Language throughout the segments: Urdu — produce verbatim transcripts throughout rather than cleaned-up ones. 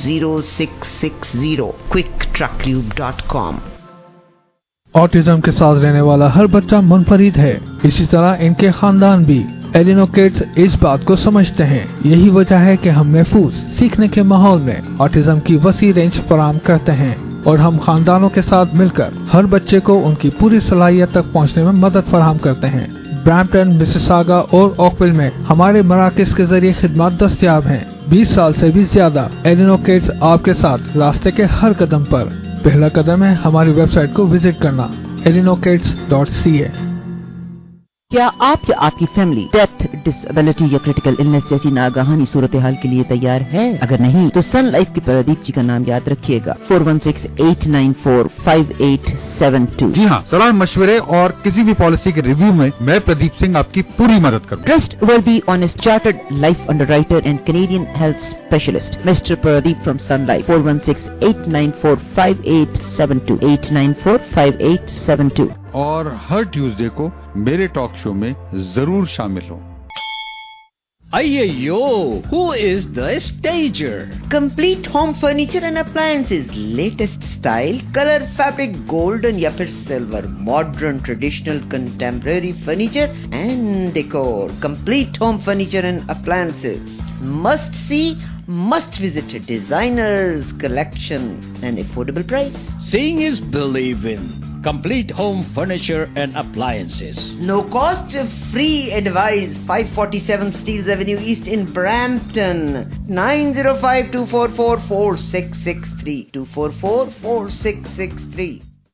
zero six six zero quick truck lube dot com। Autism के साथ रहने वाला हर बच्चा मुनफरिद है, इसी तरह इनके खानदान भी। एलिनो किड्स इस बात को समझते हैं। यही वजह है कि हम महफूज सीखने के माहौल में ऑटिज्म की वसी रेंज फराहम करते हैं और हम खानदानों के साथ मिलकर हर बच्चे को उनकी पूरी सलाहियत तक पहुंचने में मदद फराहम करते हैं। ब्रैम्पटन, मिसिसागा और ओकविल में हमारे मराकज के जरिए खिदमत दस्तयाब हैं। बीस साल से भी ज्यादा एलिनो किड्स आपके साथ रास्ते के हर कदम पर। पहला कदम है हमारी वेबसाइट को विजिट करना एलिनो किड्स डॉट सी ए। क्या आप या आपकी फैमिली डेथ, डिसेबिलिटी या क्रिटिकल इलनेस जैसी नागहानी सूरत हाल के लिए तैयार है? अगर नहीं तो सन लाइफ के प्रदीप जी का नाम याद रखिएगा, four one six eight nine four five eight seven two. जी हाँ, सलाह मशवरे और किसी भी पॉलिसी के रिव्यू में मैं प्रदीप सिंह आपकी पूरी मदद करूँगा। Trustworthy honest chartered life underwriter and Canadian health specialist mister Pradeep from Sun Life, four one six eight nine four five eight seven two eight nine four five eight seven two. और हर ट्यूसडे को मेरे टॉक शो में जरूर शामिल हो। Ayyo, who is the stager? Complete home furniture and appliances, latest style, color, fabric, golden या फिर silver, modern, traditional, contemporary furniture and decor. Complete home furniture and appliances. Must see, must visit designers collection and affordable price. Seeing is believing. Complete home furniture and appliances. No cost, free advice. five forty-seven Steeles Avenue East in Brampton. nine zero five, two four four, four six six three. two four four, four six six three.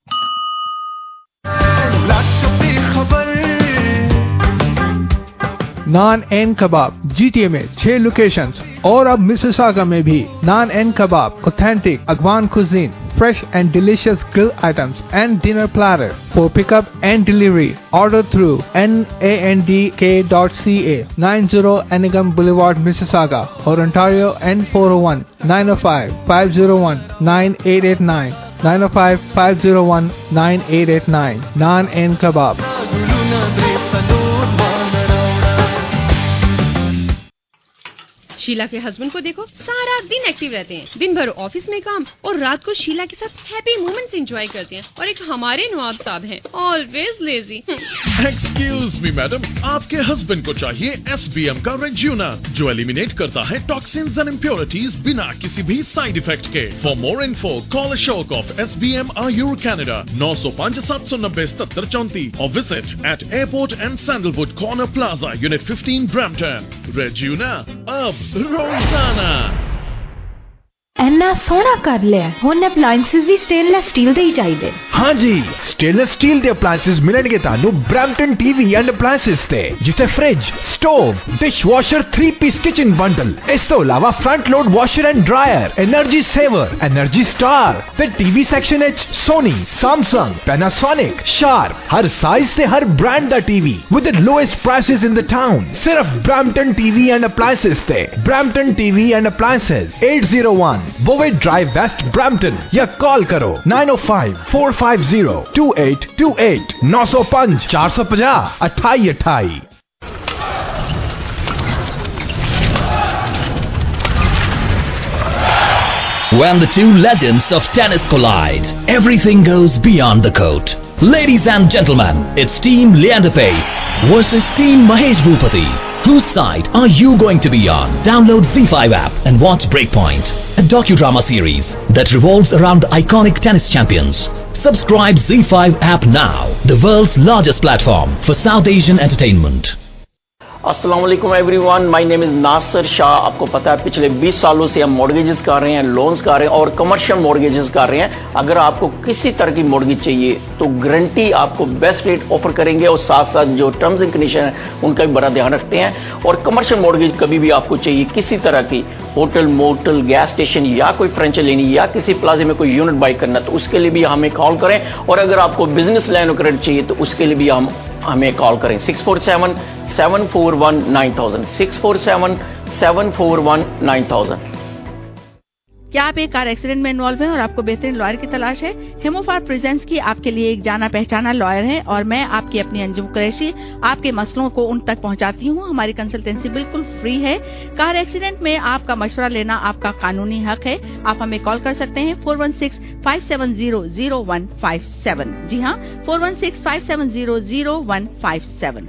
Naan and Kebab GTA में छह लोकेशंस और अब मिसिसागा में भी। Naan and Kebab, authentic Afghan cuisine, fresh and delicious grill items and dinner platter for pickup and delivery. Order through N A N D K dot C A, ninety Anigam Boulevard, Mississauga, or Ontario N four oh one, nine oh five, five oh one, nine eight eight nine, nine oh five, five oh one, nine eight eight nine. Naan and Kebab. Sheela के हस्बैंड को देखो, सारा दिन एक्टिव रहते हैं, दिन भर ऑफिस में काम और रात को शीला के साथ हैप्पी मोमेंट्स एंजॉय करते हैं। और एक हमारे नवाब साहब हैं, always lazy. Excuse me madam, आपके हस्बैंड को चाहिए एस बी एम का रेज्यूना, जो एलिमिनेट करता है टॉक्सिन्स एंड इम्प्योरिटीज बिना किसी भी साइड इफेक्ट के। For more info call Ashok of S B M Ayur Canada, नौ सौ पाँच सात सौ नब्बे सत्तर चौंतीस, और visit at airport and Sandalwood corner plaza, unit fifteen, Brampton. रेज्यूना अब रोजाना। ਇੰਨਾ ਸੋਹਣਾ ਕਰ ਲਿਆ, ਹੁਣ ਅਪਲਾਈਐਂਸਿਸ ਵੀ ਸਟੇਨਲੈਸ ਸਟੀਲ ਦੇ ਹੀ ਚਾਹੀਦੇ। ਹਾਂਜੀ, ਸਟੇਨਲੈਸ ਸਟੀਲ ਦੇ ਅਪਲਾਈਐਂਸਿਸ ਮਿਲਣਗੇ ਤੁਹਾਨੂੰ ਬ੍ਰੈਂਪਟਨ ਟੀਵੀ ਐਂਡ ਅਪਲਾਈਐਂਸਿਸ ਤੇ, ਜਿੱਥੇ fridge, stove, dishwasher, three piece kitchen bundle, ਇਸ ਤੋਂ ਇਲਾਵਾ front load washer and dryer, energy saver, energy star ਤੇ ਟੀਵੀ ਸੈਕਸ਼ਨ ਵਿੱਚ ਸੋਨੀ, ਸੈਮਸੰਗ, ਪੈਨਾਸੋਨਿਕ, ਸ਼ਾਰਪ, ਹਰ ਸਾਈਜ਼ ਤੇ ਹਰ ਬ੍ਰਾਂਡ ਦਾ TV with the lowest prices in the town. ਸਿਰਫ ਬ੍ਰੈਂਪਟਨ ਟੀਵੀ ਐਂਡ ਅਪਲਾਈਐਂਸਿਸ ਤੇ। Brampton TV and appliances, eight oh one Bovett Drive West, Brampton, या कॉल करो nine oh five, four five zero, two eight two eight, nine oh five, four five zero, eight eight eight. When the two legends of tennis collide, everything goes beyond the court. Ladies and gentlemen, it's Team Leander Pace versus Team Mahesh Bhupati. Whose side are you going to be on? Download Z five app and watch Breakpoint, a docudrama series that revolves around the iconic tennis champions. Subscribe Z five app now, the world's largest platform for South Asian entertainment. अस्सलाम वालेकुम everyone, my name is Nasir Shah. आपको पता है पिछले बीस सालों से हम मॉर्गेजेस कर रहे हैं, लोन्स कर रहे हैं और कमर्शियल मॉर्गेजेस कर रहे हैं। अगर आपको किसी तरह की मॉर्गेज चाहिए तो गारंटी आपको बेस्ट रेट ऑफर करेंगे और साथ साथ जो टर्म्स एंड कंडीशन है उनका भी बड़ा ध्यान रखते हैं। और कमर्शियल मॉर्गेज कभी भी आपको चाहिए किसी तरह की, होटल, मोटल, गैस स्टेशन या कोई फ्रेंचाइजी लेनी या किसी प्लाजे में कोई यूनिट बाई करना, तो उसके लिए भी हमें कॉल करें। और अगर आपको बिजनेस लाइन क्रेडिट चाहिए तो उसके लिए भी हम हमें कॉल करें six four seven seven four one nine thousand, six four seven seven four one nine thousand. क्या आप एक कार एक्सीडेंट में इन्वॉल्व हैं और आपको बेहतरीन लॉयर की तलाश है? हेमोफार प्रेजेंट्स की आपके लिए एक जाना पहचाना लॉयर है और मैं आपकी अपनी अंजुम कुरैशी आपके मसलों को उन तक पहुंचाती हूं। हमारी कंसल्टेंसी बिल्कुल फ्री है। कार एक्सीडेंट में आपका मशवरा लेना आपका कानूनी हक है। आप हमें कॉल कर सकते हैं four one six five seven zero zero one five seven. जी हाँ, four one six five seven zero zero one five seven.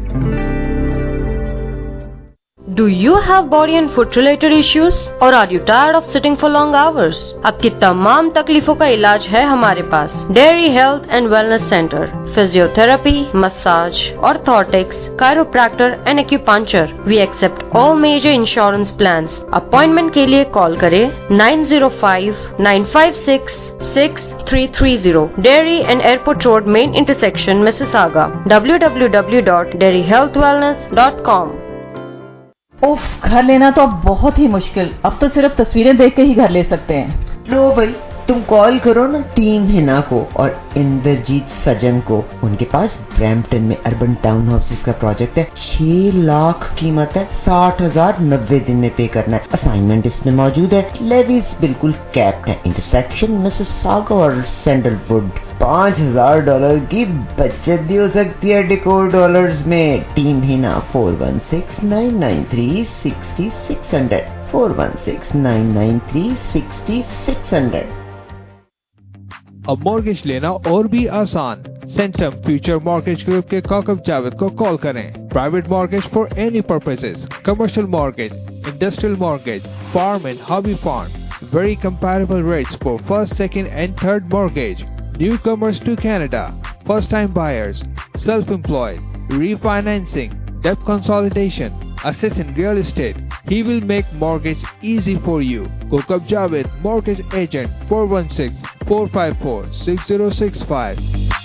Do you have body and foot related issues or are you tired of sitting for long hours? आपकी तमाम तकलीफों का इलाज है हमारे पास। Dairy Health and Wellness Center, Physiotherapy, Massage, Orthotics, Chiropractor and Acupuncture. We accept all major insurance plans. Appointment के लिए कॉल करें nine zero five nine five six six three three zero. Dairy and Airport Road Main Intersection, Mississauga. w w w dot dairy health wellness dot com. उफ, घर लेना तो अब बहुत ही मुश्किल। अब तो सिर्फ तस्वीरें देख के ही घर ले सकते हैं। लो भाई, तुम कॉल करो ना टीम हिना को और इंद्रजीत सजन को। उनके पास ब्रैम्पटन में अर्बन टाउन हाउसेस का प्रोजेक्ट है। छह लाख कीमत है, साठ हजार नब्बे दिन में पे करना है। असाइनमेंट इसमें मौजूद है। लेवीज बिल्कुल कैप्ड है। इंटरसेक्शन मिसिसागा और सैंडलवुड। पाँच हजार डॉलर की बचत भी हो सकती है डेकोर डॉलर्स में। Team Hina four one six nine nine three six six hundred four one six nine nine three six six hundred. अब मॉर्गेज लेना और भी आसान। सेंटम फ्यूचर मॉर्गेज ग्रुप के काकब जावेद को कॉल करें। Private mortgage for any purposes, commercial mortgage, industrial mortgage, farm and hobby farm, very comparable rates for first, second and third mortgage, newcomers to Canada, first time buyers, self employed, refinancing, debt consolidation, assets in real estate. He will make mortgage easy for you. Kokab Javed, Mortgage Agent, four one six four five four six zero six five.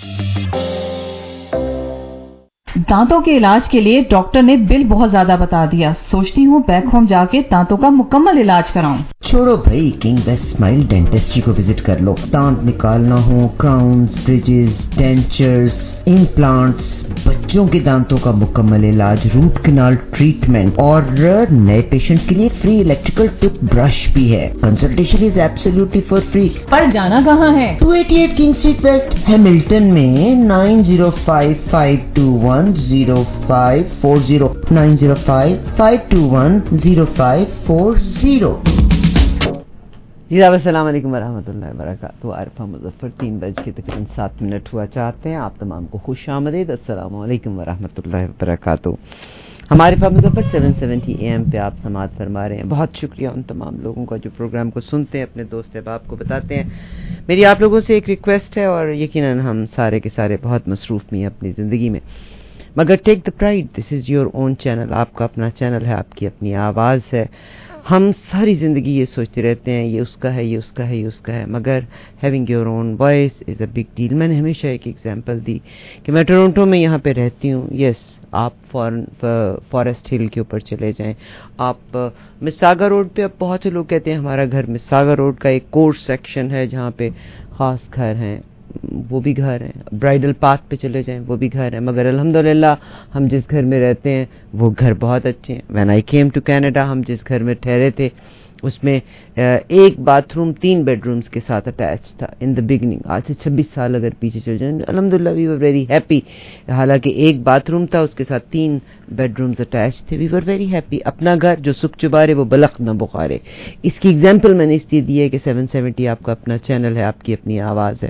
दांतों के इलाज के लिए डॉक्टर ने बिल बहुत ज्यादा बता दिया। सोचती हूँ बैक होम जाके दांतों का मुकम्मल इलाज कराऊं। छोड़ो भाई, किंग बेस्ट स्माइल डेंटिस्ट्री को विजिट कर लो। दांत निकालना हो, क्राउन्स, ब्रिजेस, डेंचर्स, इम्प्लांट्स, बच्चों के दांतों का मुकम्मल इलाज, रूट कैनाल ट्रीटमेंट और नए पेशेंट्स के लिए फ्री इलेक्ट्रिकल टूथ ब्रश भी है। Consultation is absolutely for free. पर जाना कहाँ है? Two eighty eight King Street West, Hamilton में nine zero five five two one zero five four zero nine zero five five two one zero five four zero. अस्सलाम वालेकुम वरहमतुल्लाहि वबरकातुहू। आरिफा मुजफ्फर, तीन बज के तकरीबन सात मिनट हुआ चाहते हैं। आप तमाम को खुश आमदीद। अस्सलाम वालेकुम वरहमतुल्लाहि वबरकातुहू। हमारे Arifa Muzaffar seven seventy A M पे आप समाअत फरमा रहे हैं। बहुत शुक्रिया उन तमाम लोगों का जो प्रोग्राम को सुनते हैं, अपने दोस्त अहबाब को बताते हैं। मेरी आप लोगों से एक रिक्वेस्ट है, और यकीनन हम सारे के सारे बहुत मसरूफ भी हैं अपनी ज़िंदगी में, मगर take the pride, this is your own channel. आपका अपना चैनल है, आपकी अपनी आवाज़ है। हम सारी ज़िंदगी ये सोचते रहते हैं ये उसका है, ये उसका है, ये उसका है, मगर having your own voice is a big deal. मैंने हमेशा एक एग्जांपल दी कि मैं टोरंटो में यहाँ पे रहती हूँ। यस, आप फॉरेस्ट हिल के ऊपर चले जाएं, आप मिसागा रोड पे, अब बहुत से लोग कहते हैं हमारा घर मिसागा रोड का एक कोर्स सेक्शन है जहाँ पे ख़ास घर हैं, वो भी घर हैं। ब्राइडल पाथ पे चले जाएं, वो भी घर हैं। मगर अल्हम्दुलिल्लाह हम जिस घर में रहते हैं वो घर बहुत अच्छे हैं। When I came to Canada, हम जिस घर में ठहरे थे उसमें एक बाथरूम तीन बेडरूम्स के साथ अटैच था इन द बिगनिंग। आज से छब्बीस साल अगर पीछे चल जाएं, अल्हम्दुलिल्लाह वी वर वेरी हैप्पी। हालांकि एक बाथरूम था, उसके साथ तीन बेडरूम्स अटैच थे। We were very happy. अपना घर जो सुख चुबारे वो बलख न बुखारे। इसकी एग्जाम्पल मैंने इसलिए दी है कि सेवन सेवेंटी आपका अपना चैनल है, आपकी अपनी आवाज़ है।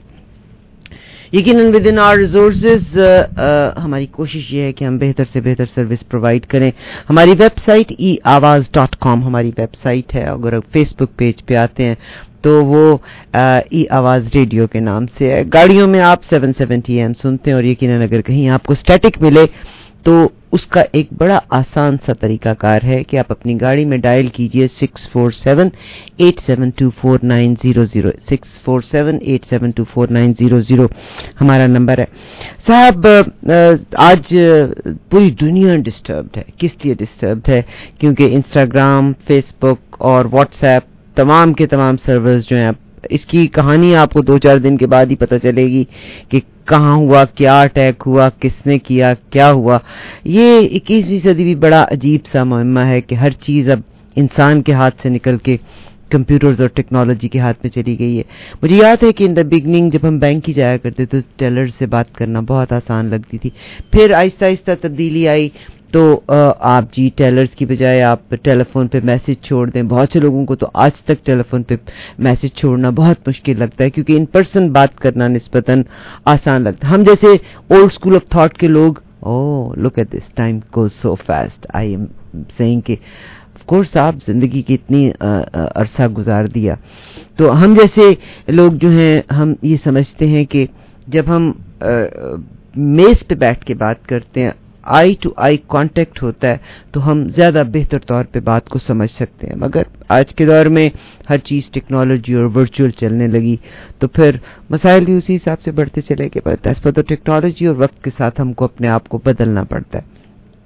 यकीनन विद इन आवर रिसोर्सेज हमारी कोशिश ये है कि हम बेहतर से बेहतर सर्विस प्रोवाइड करें। हमारी वेबसाइट ई आवाज़ डॉट कॉम हमारी वेबसाइट है। अगर आप फेसबुक पेज पे आते हैं तो वो ई आवाज़ रेडियो के नाम से है। गाड़ियों में आप सेवन सेवेंटी एम सुनते हैं, और यकीनन अगर कहीं आपको स्टैटिक मिले तो उसका एक बड़ा आसान सा तरीकाकार है कि आप अपनी गाड़ी में डायल कीजिए six four seven eight seven two four nine zero zero six four seven eight seven two four nine zero zero हमारा नंबर है। साहब, आज पूरी दुनिया डिस्टर्ब्ड है। किस लिए डिस्टर्ब्ड है? क्योंकि इंस्टाग्राम, फेसबुक और व्हाट्सएप तमाम के तमाम सर्वर्स जो हैं, इसकी कहानी आपको दो चार दिन के बाद ही पता चलेगी कि कहाँ हुआ, क्या अटैक हुआ, किसने किया, क्या हुआ। ये इक्कीसवीं सदी भी बड़ा अजीब सा मुहिम्मा है कि हर चीज़ अब इंसान के हाथ से निकल के کمپیوٹرز اور ٹیکنالوجی کے ہاتھ میں چلی گئی ہے. مجھے یاد ہے کہ ان دا بگننگ جب ہم بینک کی جایا کرتے تو ٹیلر سے بات کرنا بہت آسان لگتی تھی. پھر آہستہ آہستہ تبدیلی آئی تو آپ جی ٹیلرز کی بجائے آپ ٹیلی فون پہ میسج چھوڑ دیں. بہت سے لوگوں کو تو آج تک ٹیلی فون پہ میسج چھوڑنا بہت مشکل لگتا ہے کیونکہ ان پرسن بات کرنا نسبتاً آسان لگتا ہے. ہم جیسے اولڈ اسکول آف تھاٹ کے لوگ oh look at this time goes so fast. I am seeing کہ آف کورس آپ زندگی کی اتنی عرصہ گزار دیا. تو ہم جیسے لوگ جو ہیں ہم یہ سمجھتے ہیں کہ جب ہم میز پہ بیٹھ کے بات کرتے ہیں, آئی ٹو آئی کانٹیکٹ ہوتا ہے تو ہم زیادہ بہتر طور پہ بات کو سمجھ سکتے ہیں. مگر آج کے دور میں ہر چیز ٹیکنالوجی اور ورچوئل چلنے لگی تو پھر مسائل بھی اسی حساب سے بڑھتے چلے گئے. بٹ ایز پر تو ٹیکنالوجی اور وقت کے ساتھ ہم کو اپنے آپ کو بدلنا پڑتا ہے.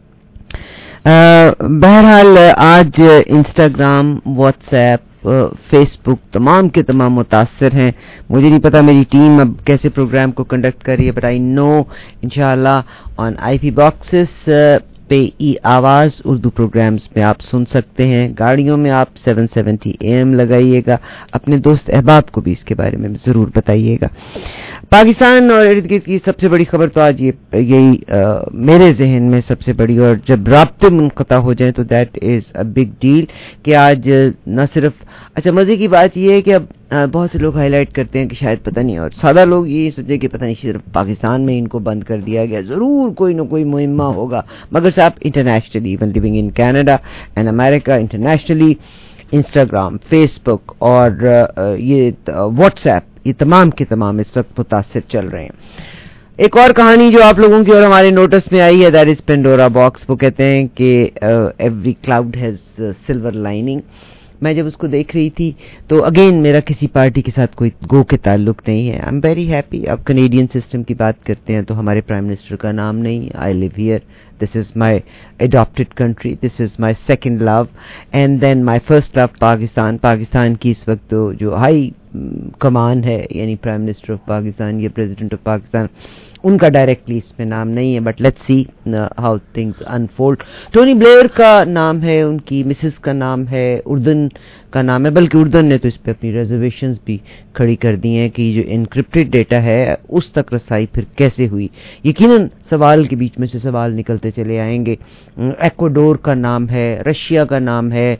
بہرحال آج Instagram, WhatsApp, Facebook تمام کے تمام متاثر ہیں. مجھے نہیں پتا میری ٹیم اب کیسے پروگرام کو کنڈکٹ کر رہی ہے, بٹ آئی نو انشاءاللہ آن آئی پی باکسز پہ ای آواز اردو پروگرامز میں آپ سن سکتے ہیں. گاڑیوں میں آپ سیون سیونٹی اے ایم لگائیے گا. اپنے دوست احباب کو بھی اس کے بارے میں ضرور بتائیے گا. پاکستان اور ارد گرد کی سب سے بڑی خبر تو آج یہ یہی میرے ذہن میں سب سے بڑی, اور جب رابطے منقطع ہو جائیں تو that is a big deal کہ آج نہ صرف, اچھا مزے کی بات یہ ہے کہ اب بہت سے لوگ ہائی لائٹ کرتے ہیں کہ شاید پتہ نہیں, اور سادہ لوگ یہ سمجھے کہ پتہ نہیں صرف پاکستان میں ان کو بند کر دیا گیا, ضرور کوئی نہ کوئی مہمہ ہوگا. مگر صاحب internationally, even living in Canada and America, internationally Instagram, Facebook اور یہ واٹس ایپ, یہ تمام کے تمام اس وقت متاثر چل رہے ہیں. ایک اور کہانی جو آپ لوگوں کی اور ہمارے نوٹس میں آئی ہے دیٹ از پینڈورا باکس. وہ کہتے ہیں کہ every cloud has silver lining. میں جب اس کو دیکھ رہی تھی تو اگین میرا کسی پارٹی کے ساتھ کوئی گو کے تعلق نہیں ہے. I am very happy. اب کینیڈین سسٹم کی بات کرتے ہیں تو ہمارے پرائم منسٹر کا نام نہیں. I live here, this is my adopted country, this is my second love, and then my first love Pakistan. Pakistan کی اس وقت جو ہائی کمان ہے یعنی پرائم منسٹر آف پاکستان یا پریزیڈنٹ آف پاکستان, ان کا ڈائریکٹلی اس میں نام نہیں ہے. But let's see how things unfold. Tony Blair کا نام ہے, ان کی مسز کا نام ہے, اردن کا نام ہے, بلکہ اردن نے تو اس پہ اپنی ریزرویشنز بھی کھڑی کر دی ہیں کہ جو انکرپٹڈ ڈیٹا ہے اس تک رسائی پھر کیسے ہوئی. یقیناً سوال کے بیچ میں سے سوال نکلتے چلے آئیں گے. ایکواڈور کا نام ہے, رشیا کا نام ہے,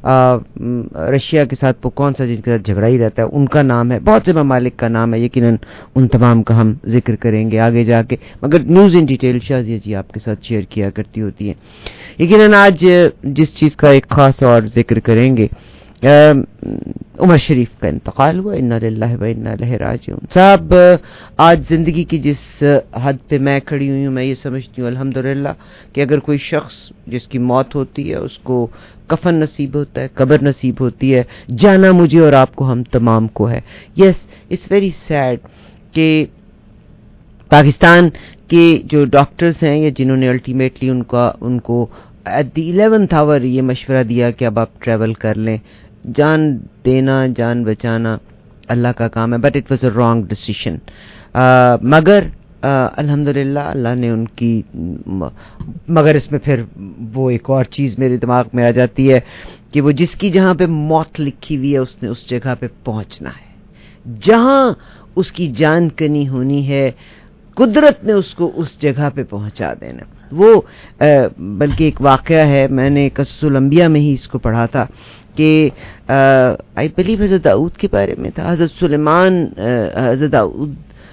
رشیا کے ساتھ وہ کون سا جن کے ساتھ جھگڑا ہی رہتا ہے ان کا نام ہے, بہت سے ممالک کا نام ہے. یقیناً ان تمام کا ہم ذکر کریں گے آگے جا کے, مگر news in detail Shazia ji آپ کے ساتھ شیئر کیا کرتی ہوتی ہیں. یقیناً آج جس چیز کا ایک خاص اور ذکر کریں گے, عمر شریف کا انتقال ہوا. انا للہ و انا الیہ راجعون. صاحب آج زندگی کی جس حد پہ میں کھڑی ہوئی ہوں میں یہ سمجھتی ہوں الحمدللہ کہ اگر کوئی شخص جس کی موت ہوتی ہے اس کو کفن نصیب ہوتا ہے, قبر نصیب ہوتی ہے, جانا مجھے اور آپ کو ہم تمام کو ہے. یس اٹس ویری سیڈ کہ پاکستان کے جو ڈاکٹرز ہیں یا جنہوں نے الٹیمیٹلی ان کا ان کو ایٹ دی الیونتھ آور یہ مشورہ دیا کہ اب آپ ٹریول کر لیں, جان دینا جان بچانا اللہ کا کام ہے, but it was a wrong decision. مگر الحمدللہ اللہ نے ان کی, مگر اس میں پھر وہ ایک اور چیز میرے دماغ میں آ جاتی ہے کہ وہ جس کی جہاں پہ موت لکھی ہوئی ہے اس نے اس جگہ پہ پہنچنا ہے, جہاں اس کی جان کنی ہونی ہے قدرت نے اس کو اس جگہ پہ پہنچا دینا. وہ بلکہ ایک واقعہ ہے, میں نے قصص الانبیاء میں ہی اس کو پڑھا تھا کہ آئی بلیو حضرت داؤد کے بارے میں تھا. حضرت سلیمان, حضرت داؤد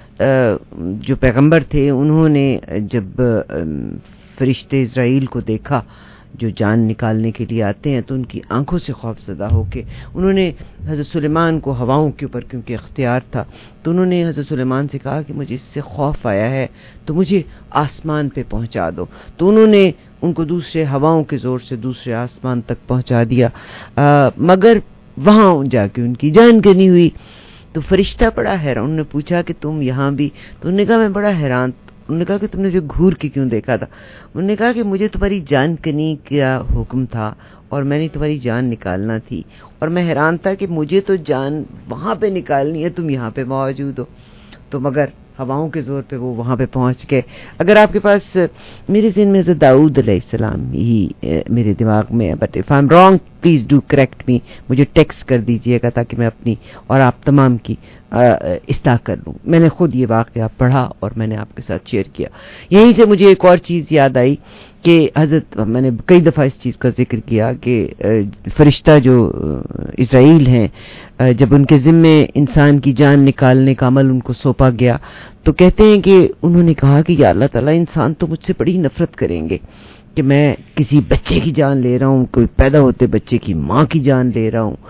جو پیغمبر تھے, انہوں نے جب فرشتے اسرائیل کو دیکھا جو جان نکالنے کے لیے آتے ہیں تو ان کی آنکھوں سے خوف زدہ ہو کے انہوں نے حضرت سلیمان کو ہواؤں کے اوپر کیونکہ اختیار تھا تو انہوں نے حضرت سلیمان سے کہا کہ مجھے اس سے خوف آیا ہے تو مجھے آسمان پہ پہنچا دو. تو انہوں نے ان کو دوسرے ہواؤں کے زور سے دوسرے آسمان تک پہنچا دیا, آ, مگر وہاں جا کے ان کی جان کنی ہوئی. تو فرشتہ بڑا حیران, انہوں نے پوچھا کہ تم یہاں بھی؟ تو انہوں نے کہا میں بڑا حیران. انہوں نے کہا کہ تم نے جو گھور کے کیوں دیکھا تھا؟ انہوں نے کہا کہ مجھے تمہاری جان کنی کا حکم تھا اور میں نے تمہاری جان نکالنا تھی, اور میں حیران تھا کہ مجھے تو جان وہاں پہ نکالنی ہے, تم یہاں پہ موجود ہو. تو مگر ہواؤں کے زور پہ وہ وہاں پہ پہنچ گئے. اگر آپ کے پاس, میرے ذہن میں حضرت داؤد علیہ السلام ہی میرے دماغ میں ہے, but if I am wrong please do correct me, مجھے ٹیکسٹ کر دیجیے گا تاکہ میں اپنی اور آپ تمام کی اصلاح کر لوں. میں نے خود یہ واقعہ پڑھا اور میں نے آپ کے ساتھ شیئر کیا. یہیں سے مجھے ایک اور چیز یاد آئی کہ حضرت, میں نے کئی دفعہ اس چیز کا ذکر کیا کہ فرشتہ جو اسرائیل ہیں, جب ان کے ذمے انسان کی جان نکالنے کا عمل ان کو سونپا گیا تو کہتے ہیں کہ انہوں نے کہا کہ یا اللہ تعالیٰ, انسان تو مجھ سے بڑی نفرت کریں گے کہ میں کسی بچے کی جان لے رہا ہوں, کوئی پیدا ہوتے بچے کی ماں کی جان لے رہا ہوں.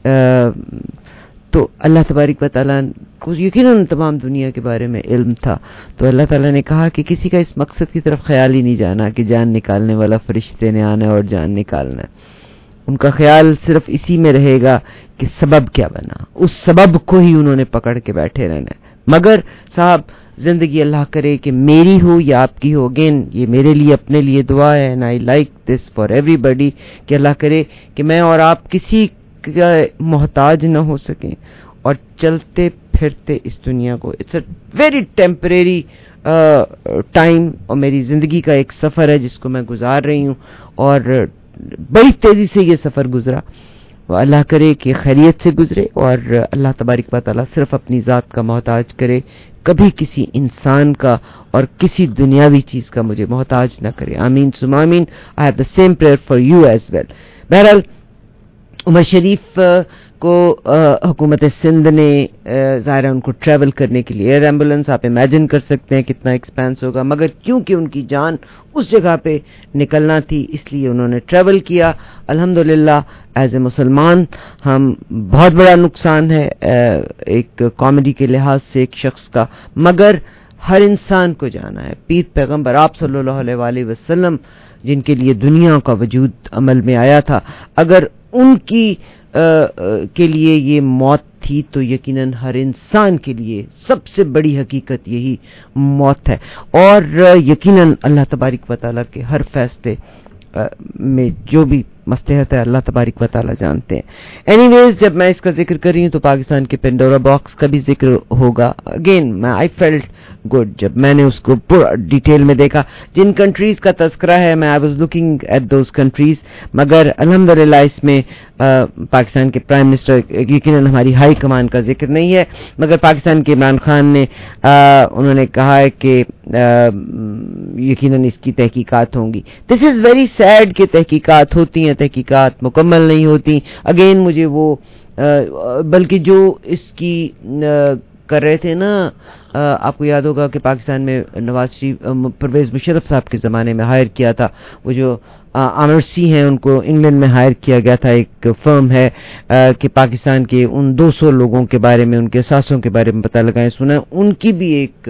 تو اللہ تبارک و تعالیٰ کو یقیناً تمام دنیا کے بارے میں علم تھا, تو اللہ تعالیٰ نے کہا کہ کسی کا اس مقصد کی طرف خیال ہی نہیں جانا کہ جان نکالنے والا فرشتے نے آنا اور جان نکالنا ہے. ان کا خیال صرف اسی میں رہے گا کہ سبب کیا بنا, اس سبب کو ہی انہوں نے پکڑ کے بیٹھے رہنا ہے. مگر صاحب زندگی اللہ کرے کہ میری ہو یا آپ کی ہو, اگین یہ میرے لیے اپنے لیے دعا ہے, and I like this for ایوری بڈی, کہ اللہ کرے کہ میں اور آپ کسی کا محتاج نہ ہو سکیں اور چلتے پھرتے اس دنیا کو, it's a very temporary time, اور میری زندگی کا ایک سفر ہے جس کو میں گزار رہی ہوں, اور بڑی تیزی سے یہ سفر گزرا. اللہ کرے کہ خیریت سے گزرے اور اللہ تبارک و تعالیٰ صرف اپنی ذات کا محتاج کرے, کبھی کسی انسان کا اور کسی دنیاوی چیز کا مجھے محتاج نہ کرے. آمین ثم آمین. I have the same prayer for you as well. بہرحال عمر شریف کو حکومت سندھ نے ظاہر ہے ان کو ٹریول کرنے کے لیے ایئر ایمبولینس, آپ امیجن کر سکتے ہیں کتنا ایکسپینس ہوگا, مگر کیونکہ ان کی جان اس جگہ پہ نکلنا تھی اس لیے انہوں نے ٹریول کیا. الحمدللہ ایز اے مسلمان ہم بہت بڑا نقصان ہے ایک کامیڈی کے لحاظ سے ایک شخص کا, مگر ہر انسان کو جانا ہے. پیر پیغمبر آپ صلی اللہ علیہ وآلہ وسلم جن کے لیے دنیا کا وجود عمل میں آیا تھا, اگر ان کی آ, آ, کے لیے یہ موت تھی تو یقیناً ہر انسان کے لیے سب سے بڑی حقیقت یہی موت ہے. اور یقیناً اللہ تبارک و تعالیٰ کے ہر فیصلے میں جو بھی مصلحت ہے اللہ تبارک و تعالیٰ جانتے ہیں. اینی ویز جب میں اس کا ذکر کر رہی ہوں تو پاکستان کے پینڈورا باکس کا بھی ذکر ہوگا. اگین میں آئی فیلٹ گڈ جب میں نے اس کو پورا ڈیٹیل میں دیکھا. جن کنٹریز کا تذکرہ ہے میں I was looking at those countries, مگر الحمدللہ اس میں آ, پاکستان کے پرائم منسٹر, یقیناً ہماری ہائی کمان کا ذکر نہیں ہے, مگر پاکستان کے عمران خان نے آ, انہوں نے کہا ہے کہ یقیناً اس کی تحقیقات ہوں گی. دس از ویری سیڈ کہ تحقیقات ہوتی ہیں, تحقیقات مکمل نہیں ہوتی. اگین مجھے وہ بلکہ جو اس کی کر رہے تھے نا, آپ کو یاد ہوگا کہ پاکستان میں نواز شریف پرویز مشرف صاحب کے زمانے میں ہائر کیا تھا, وہ جو آمرسی ہیں ان کو انگلینڈ میں ہائر کیا گیا تھا, ایک فرم ہے کہ پاکستان کے ان دو سو لوگوں کے بارے میں, ان کے اثاثوں کے بارے میں پتہ لگائیں. سنا ان کی بھی ایک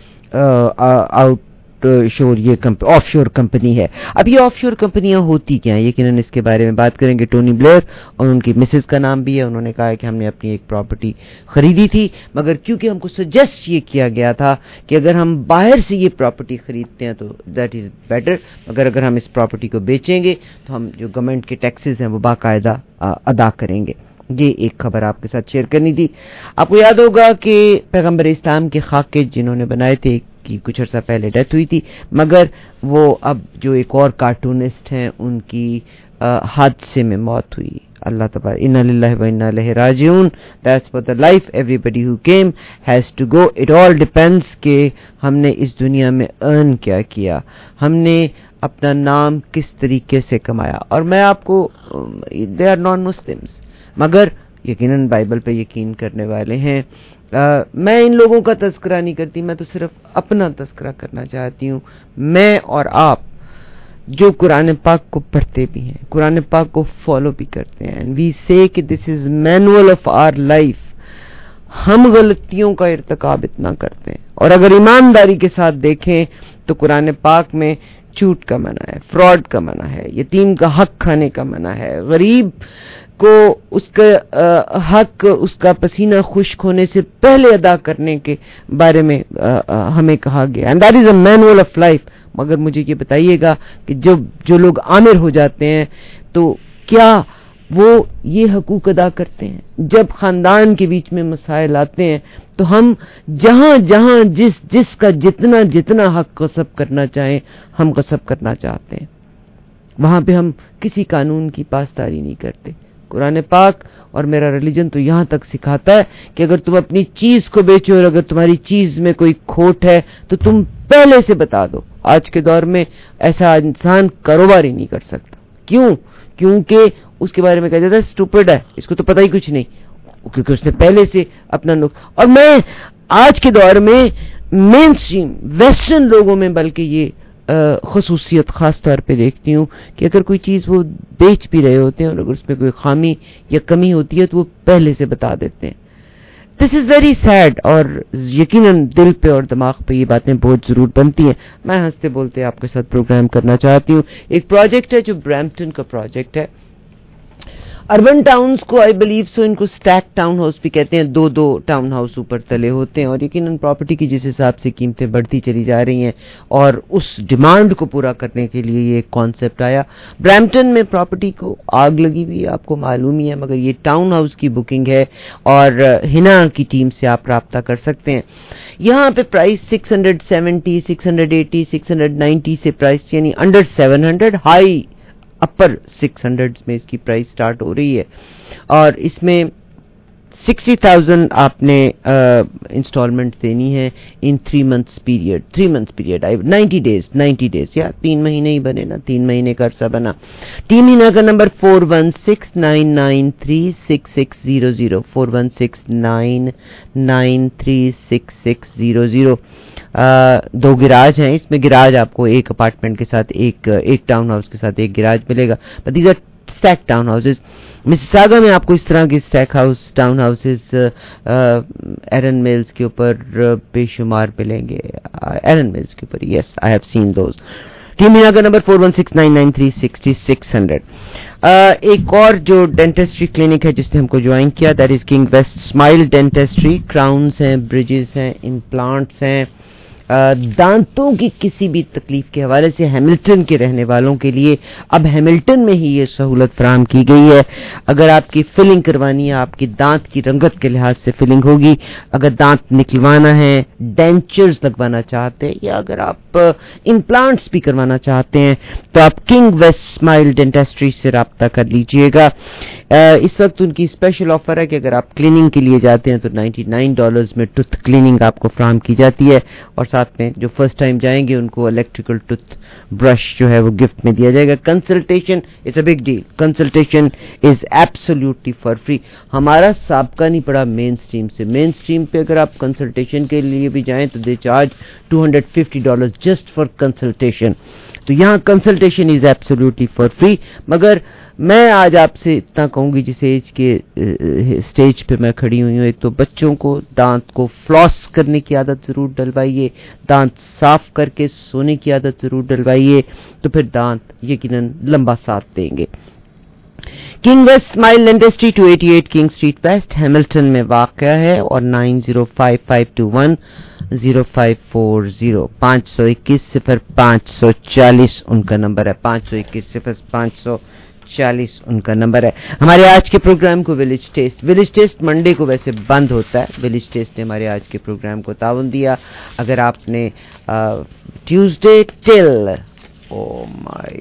آؤٹ شور یہ آف شور کمپنی ہے. اب یہ آف شور کمپنیاں ہوتی کیا ہیں, یقیناً اس کے بارے میں بات کریں گے. ٹونی بلیئر اور ان کی مسز کا نام بھی ہے, انہوں نے کہا ہے کہ ہم نے اپنی ایک پراپرٹی خریدی تھی, مگر کیونکہ ہم کو سجیسٹ یہ کیا گیا تھا کہ اگر ہم باہر سے یہ پراپرٹی خریدتے ہیں تو دیٹ از بیٹر, مگر اگر ہم اس پراپرٹی کو بیچیں گے تو ہم جو گورنمنٹ کے ٹیکسز ہیں وہ باقاعدہ ادا کریں گے. یہ ایک خبر آپ کے ساتھ شیئر کرنی تھی. آپ کو یاد ہوگا کہ پیغمبر اسلام کے خاکے جنہوں نے بنائے تھے کی کچھ عرصہ پہلے ڈیتھ ہوئی تھی, مگر وہ اب جو ایک اور کارٹونسٹ ہیں ان کی حادثے میں موت ہوئی. اللہ تبارک انا للہ و انا الیہ راجعون. That's for the life everybody who came has to go. It all depends کہ ہم نے اس دنیا میں ارن کیا کیا, ہم نے اپنا نام کس طریقے سے کمایا. اور میں آپ کو دے آر نان مسلمس مگر یقیناً بائبل پہ یقین کرنے والے ہیں. آ, میں ان لوگوں کا تذکرہ نہیں کرتی, میں تو صرف اپنا تذکرہ کرنا چاہتی ہوں. میں اور آپ جو قرآن پاک کو پڑھتے بھی ہیں, قرآن پاک کو فالو بھی کرتے ہیں, and we say that this is manual of our life, ہم غلطیوں کا ارتکاب اتنا کرتے ہیں. اور اگر ایمانداری کے ساتھ دیکھیں تو قرآن پاک میں جھوٹ کا منع ہے, فراڈ کا منع ہے, یتیم کا حق کھانے کا منع ہے, غریب کو اس کا حق اس کا پسینہ خشک ہونے سے پہلے ادا کرنے کے بارے میں ہمیں کہا گیا, and that is a manual of life. مگر مجھے یہ بتائیے گا کہ جب جو لوگ عامر ہو جاتے ہیں تو کیا وہ یہ حقوق ادا کرتے ہیں؟ جب خاندان کے بیچ میں مسائل آتے ہیں تو ہم جہاں جہاں جس جس کا جتنا جتنا حق غصب کرنا چاہیں ہم غصب کرنا چاہتے ہیں. وہاں پہ ہم کسی قانون کی پاسداری نہیں کرتے. قرآن پاک اور میرا ریلیجن تو یہاں تک سکھاتا ہے کہ اگر تم اپنی چیز کو بیچو اور اگر تمہاری چیز میں کوئی کھوٹ ہے تو تم پہلے سے بتا دو. آج کے دور میں ایسا انسان کاروبار ہی نہیں کر سکتا. کیوں؟ کیونکہ اس کے بارے میں کہا جاتا ہے اسٹوپڈ ہے, اس کو تو پتہ ہی کچھ نہیں, کیونکہ اس نے پہلے سے اپنا نقص. اور میں آج کے دور میں مین اسٹریم ویسٹرن لوگوں میں بلکہ یہ خصوصیت خاص طور پہ دیکھتی ہوں کہ اگر کوئی چیز وہ بیچ بھی رہے ہوتے ہیں اور اگر اس میں کوئی خامی یا کمی ہوتی ہے تو وہ پہلے سے بتا دیتے ہیں. دس از ویری سیڈ, اور یقیناً دل پہ اور دماغ پہ یہ باتیں بہت ضرور بنتی ہیں. میں ہنستے بولتے آپ کے ساتھ پروگرام کرنا چاہتی ہوں. ایک پروجیکٹ ہے جو برامپٹن کا پروجیکٹ ہے. اربن ٹاؤنز کو آئی بلیو سو ان کو اسٹیک ٹاؤن ہاؤس بھی کہتے ہیں, دو دو ٹاؤن ہاؤس اوپر تلے ہوتے ہیں, اور یقیناً پراپرٹی کی جس حساب سے قیمتیں بڑھتی چلی جا رہی ہیں اور اس ڈیمانڈ کو پورا کرنے کے لیے یہ ایک کانسیپٹ آیا. برامپٹن میں پراپرٹی کو آگ لگی ہوئی ہے, آپ کو معلوم ہی ہے, مگر یہ ٹاؤن ہاؤس کی بکنگ ہے اور ہنا کی ٹیم سے آپ رابطہ کر سکتے ہیں. یہاں پہ price six hundred seventy, six hundred eighty, six hundred ninety سے پرائس یعنی under seven hundred, high upper six hundred میں اس کی پرائس سٹارٹ ہو رہی ہے. اور اس میں سکسٹی تھاؤزینڈ آپ نے انسٹالمنٹ دینی ہے in three months period. Three months period ninety days ninety days یا تین مہینے ہی بنے نا, تین مہینے کا عرصہ بنا. ٹیم ہینا کا نمبر four one six nine nine three six six zero zero, four one six nine nine three six six zero zero. دو گراج ہیں اس میں, گراج آپ کو ایک اپارٹمنٹ کے ساتھ ایک ایک ٹاؤن ہاؤس کے ساتھ ایک گراج ملے گا. But these are stack town houses. Mississauga میں آپ کو اس طرح کے stack house town houses Erin Mills کے اوپر بے شمار ملیں گے. ایرن میلز کے اوپر, yes I have seen those. Team Hina کا نمبر four one six nine nine three sixty six hundred. ایک اور جو ڈینٹسٹری کلینک ہے جس نے ہم کو جوائن کیا, that is King West smile dentistry. Crowns ہیں, بریجز ہیں, امپلانٹس ہیں, دانتوں کی کسی بھی تکلیف کے حوالے سے ہیملٹن کے رہنے والوں کے لیے اب ہیملٹن میں ہی یہ سہولت فراہم کی گئی ہے. اگر آپ کی فلنگ کروانی ہے, آپ کی دانت کی رنگت کے لحاظ سے فلنگ ہوگی, اگر دانت نکلوانا ہے, ڈینچرز لگوانا چاہتے ہیں, یا اگر آپ امپلانٹس بھی کروانا چاہتے ہیں تو آپ کنگ ویسٹ اسمائل ڈینٹسٹری سے رابطہ کر لیجئے گا. اس وقت ان کی اسپیشل آفر ہے کہ اگر آپ کلیننگ کے لیے جاتے ہیں تو نائنٹی نائن ڈالرز میں ٹوتھ کلیننگ آپ کو فراہم کی جاتی ہے, اور ساتھ میں جو فرسٹ ٹائم جائیں گے ان کو الیکٹریکل ٹوتھ برش جو ہے وہ گفٹ میں دیا جائے گا. Consultation is a big deal, consultation is absolutely for free. ہمارا سابقہ نہیں پڑا مین اسٹریم سے. مین اسٹریم پہ اگر آپ کنسلٹیشن کے لیے بھی جائیں تو they charge two hundred fifty dollars just for consultation. تو یہاں consultation is absolutely for free. مگر میں آج آپ سے اتنا کہوں گی جس ایج کے اسٹیج پہ میں کھڑی ہوئی ہوں, ایک تو بچوں کو دانت کو فلاس کرنے کی عادت ضرور ڈلوائیے, دانت صاف کر کے سونے کی عادت ضرور ڈلوائیے, تو پھر دانت یقیناً لمبا ساتھ دیں گے. King West smile industry two eighty eight King Street West Hamilton میں واقع ہے, اور nine zero five five two one zero five four zero, پانچ سو اکیس صفر پانچ سو چالیس ان کا نمبر ہے. پانچ سو اکیس صفر پانچ سو چالیس ان کا نمبر ہے. ہمارے آج کے پروگرام کو village taste village taste Monday کو ویسے بند ہوتا ہے. ولیج ٹیسٹ نے ہمارے آج کے پروگرام کو تعاون دیا. اگر آپ نے Tuesday till oh my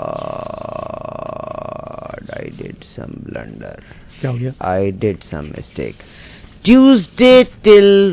God I did some blunder, کیا ہو گیا؟ I did some mistake. Tuesday till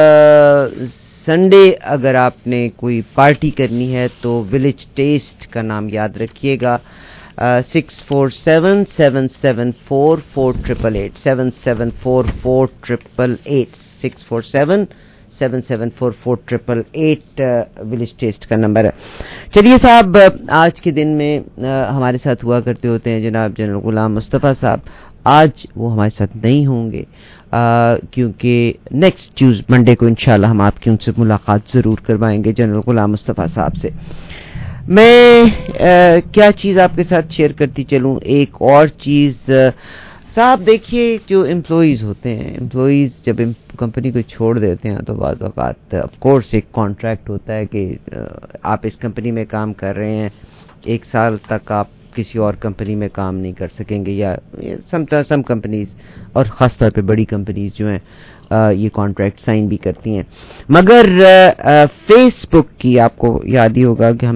Sunday اگر آپ نے کوئی پارٹی کرنی ہے تو ولیج ٹیسٹ کا نام یاد رکھیے گا. Six four seven seven seven four four triple eight, seven seven four four triple eight, six four seven seven seven four four triple eight village taste کا نمبر ہے. چلیے صاحب, آج کے دن میں ہمارے ساتھ ہوا کرتے ہوتے ہیں جناب جنرل غلام مصطفیٰ صاحب. آج وہ ہمارے ساتھ نہیں ہوں گے کیونکہ نیکسٹ ٹیوز منڈے کو انشاءاللہ ہم آپ کی ان سے ملاقات ضرور کروائیں گے جنرل غلام مصطفیٰ صاحب سے. میں کیا چیز آپ کے ساتھ شیئر کرتی چلوں. ایک اور چیز صاحب, دیکھیے جو امپلائیز ہوتے ہیں, امپلائیز جب کمپنی کو چھوڑ دیتے ہیں تو بعض اوقات آف کورس ایک کانٹریکٹ ہوتا ہے کہ آپ اس کمپنی میں کام کر رہے ہیں, ایک سال تک آپ کسی اور کمپنی میں کام نہیں کر سکیں گے, یا سم سم کمپنیز اور خاص طور پہ بڑی کمپنیز جو ہیں یہ کانٹریکٹ سائن بھی کرتی ہیں. مگر فیس بک کی آپ کو یاد ہی ہوگا کہ ہم نے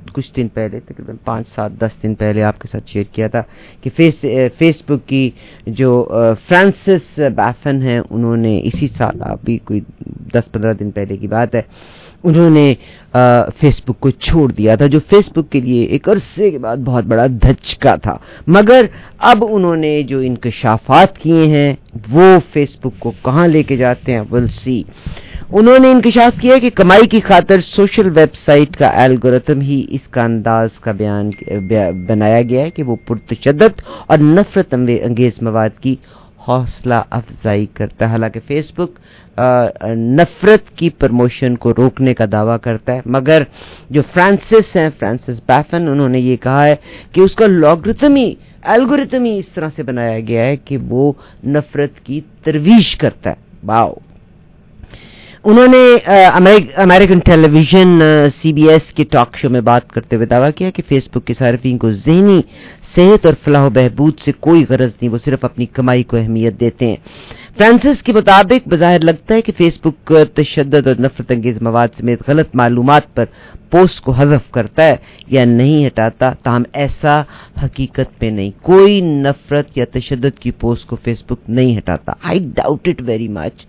کچھ دن پہلے تقریباً پانچ سات دس دن پہلے آپ کے ساتھ شیئر کیا تھا کہ فیس فیس بک کی جو فرانسس بیفن ہیں انہوں نے اسی سال ابھی کوئی دس پندرہ دن پہلے کی بات ہے انہوں نے فیس بک کو چھوڑ دیا تھا جو فیس بک کے لیے ایک عرصے کے بعد بہت بڑا دھچکا تھا. مگر اب انہوں نے جو انکشافات کیے ہیں وہ فیس بک کو کہاں لے کے جاتے ہیں ول سی. انہوں نے انکشاف کیا کہ کمائی کی خاطر سوشل ویب سائٹ کا الگورتھم ہی اس کا انداز کا بیان بنایا گیا ہے کہ وہ پرتشدد اور نفرت انگیز مواد کی حوصلہ افزائی کرتا ہے. حالانکہ فیس بک نفرت کی پروموشن کو روکنے کا دعویٰ کرتا ہے مگر جو فرانسس ہیں فرانسس بیفن انہوں نے یہ کہا ہے کہ اس کا لاگرتھم ہی الگورتھم ہی اس طرح سے بنایا گیا ہے کہ وہ نفرت کی ترویج کرتا ہے. واو. انہوں نے American television C B S کے ٹاک شو میں بات کرتے ہوئے دعویٰ کیا کہ فیس بک کے صارفین کو ذہنی صحت اور فلاح و بہبود سے کوئی غرض نہیں, وہ صرف اپنی کمائی کو اہمیت دیتے ہیں. فرانسس کے مطابق بظاہر لگتا ہے کہ فیس بک تشدد اور نفرت انگیز مواد سمیت غلط معلومات پر پوسٹ کو حذف کرتا ہے یا نہیں ہٹاتا, تاہم ایسا حقیقت میں نہیں. کوئی نفرت یا تشدد کی پوسٹ کو فیس بک نہیں ہٹاتا. I doubt it very much.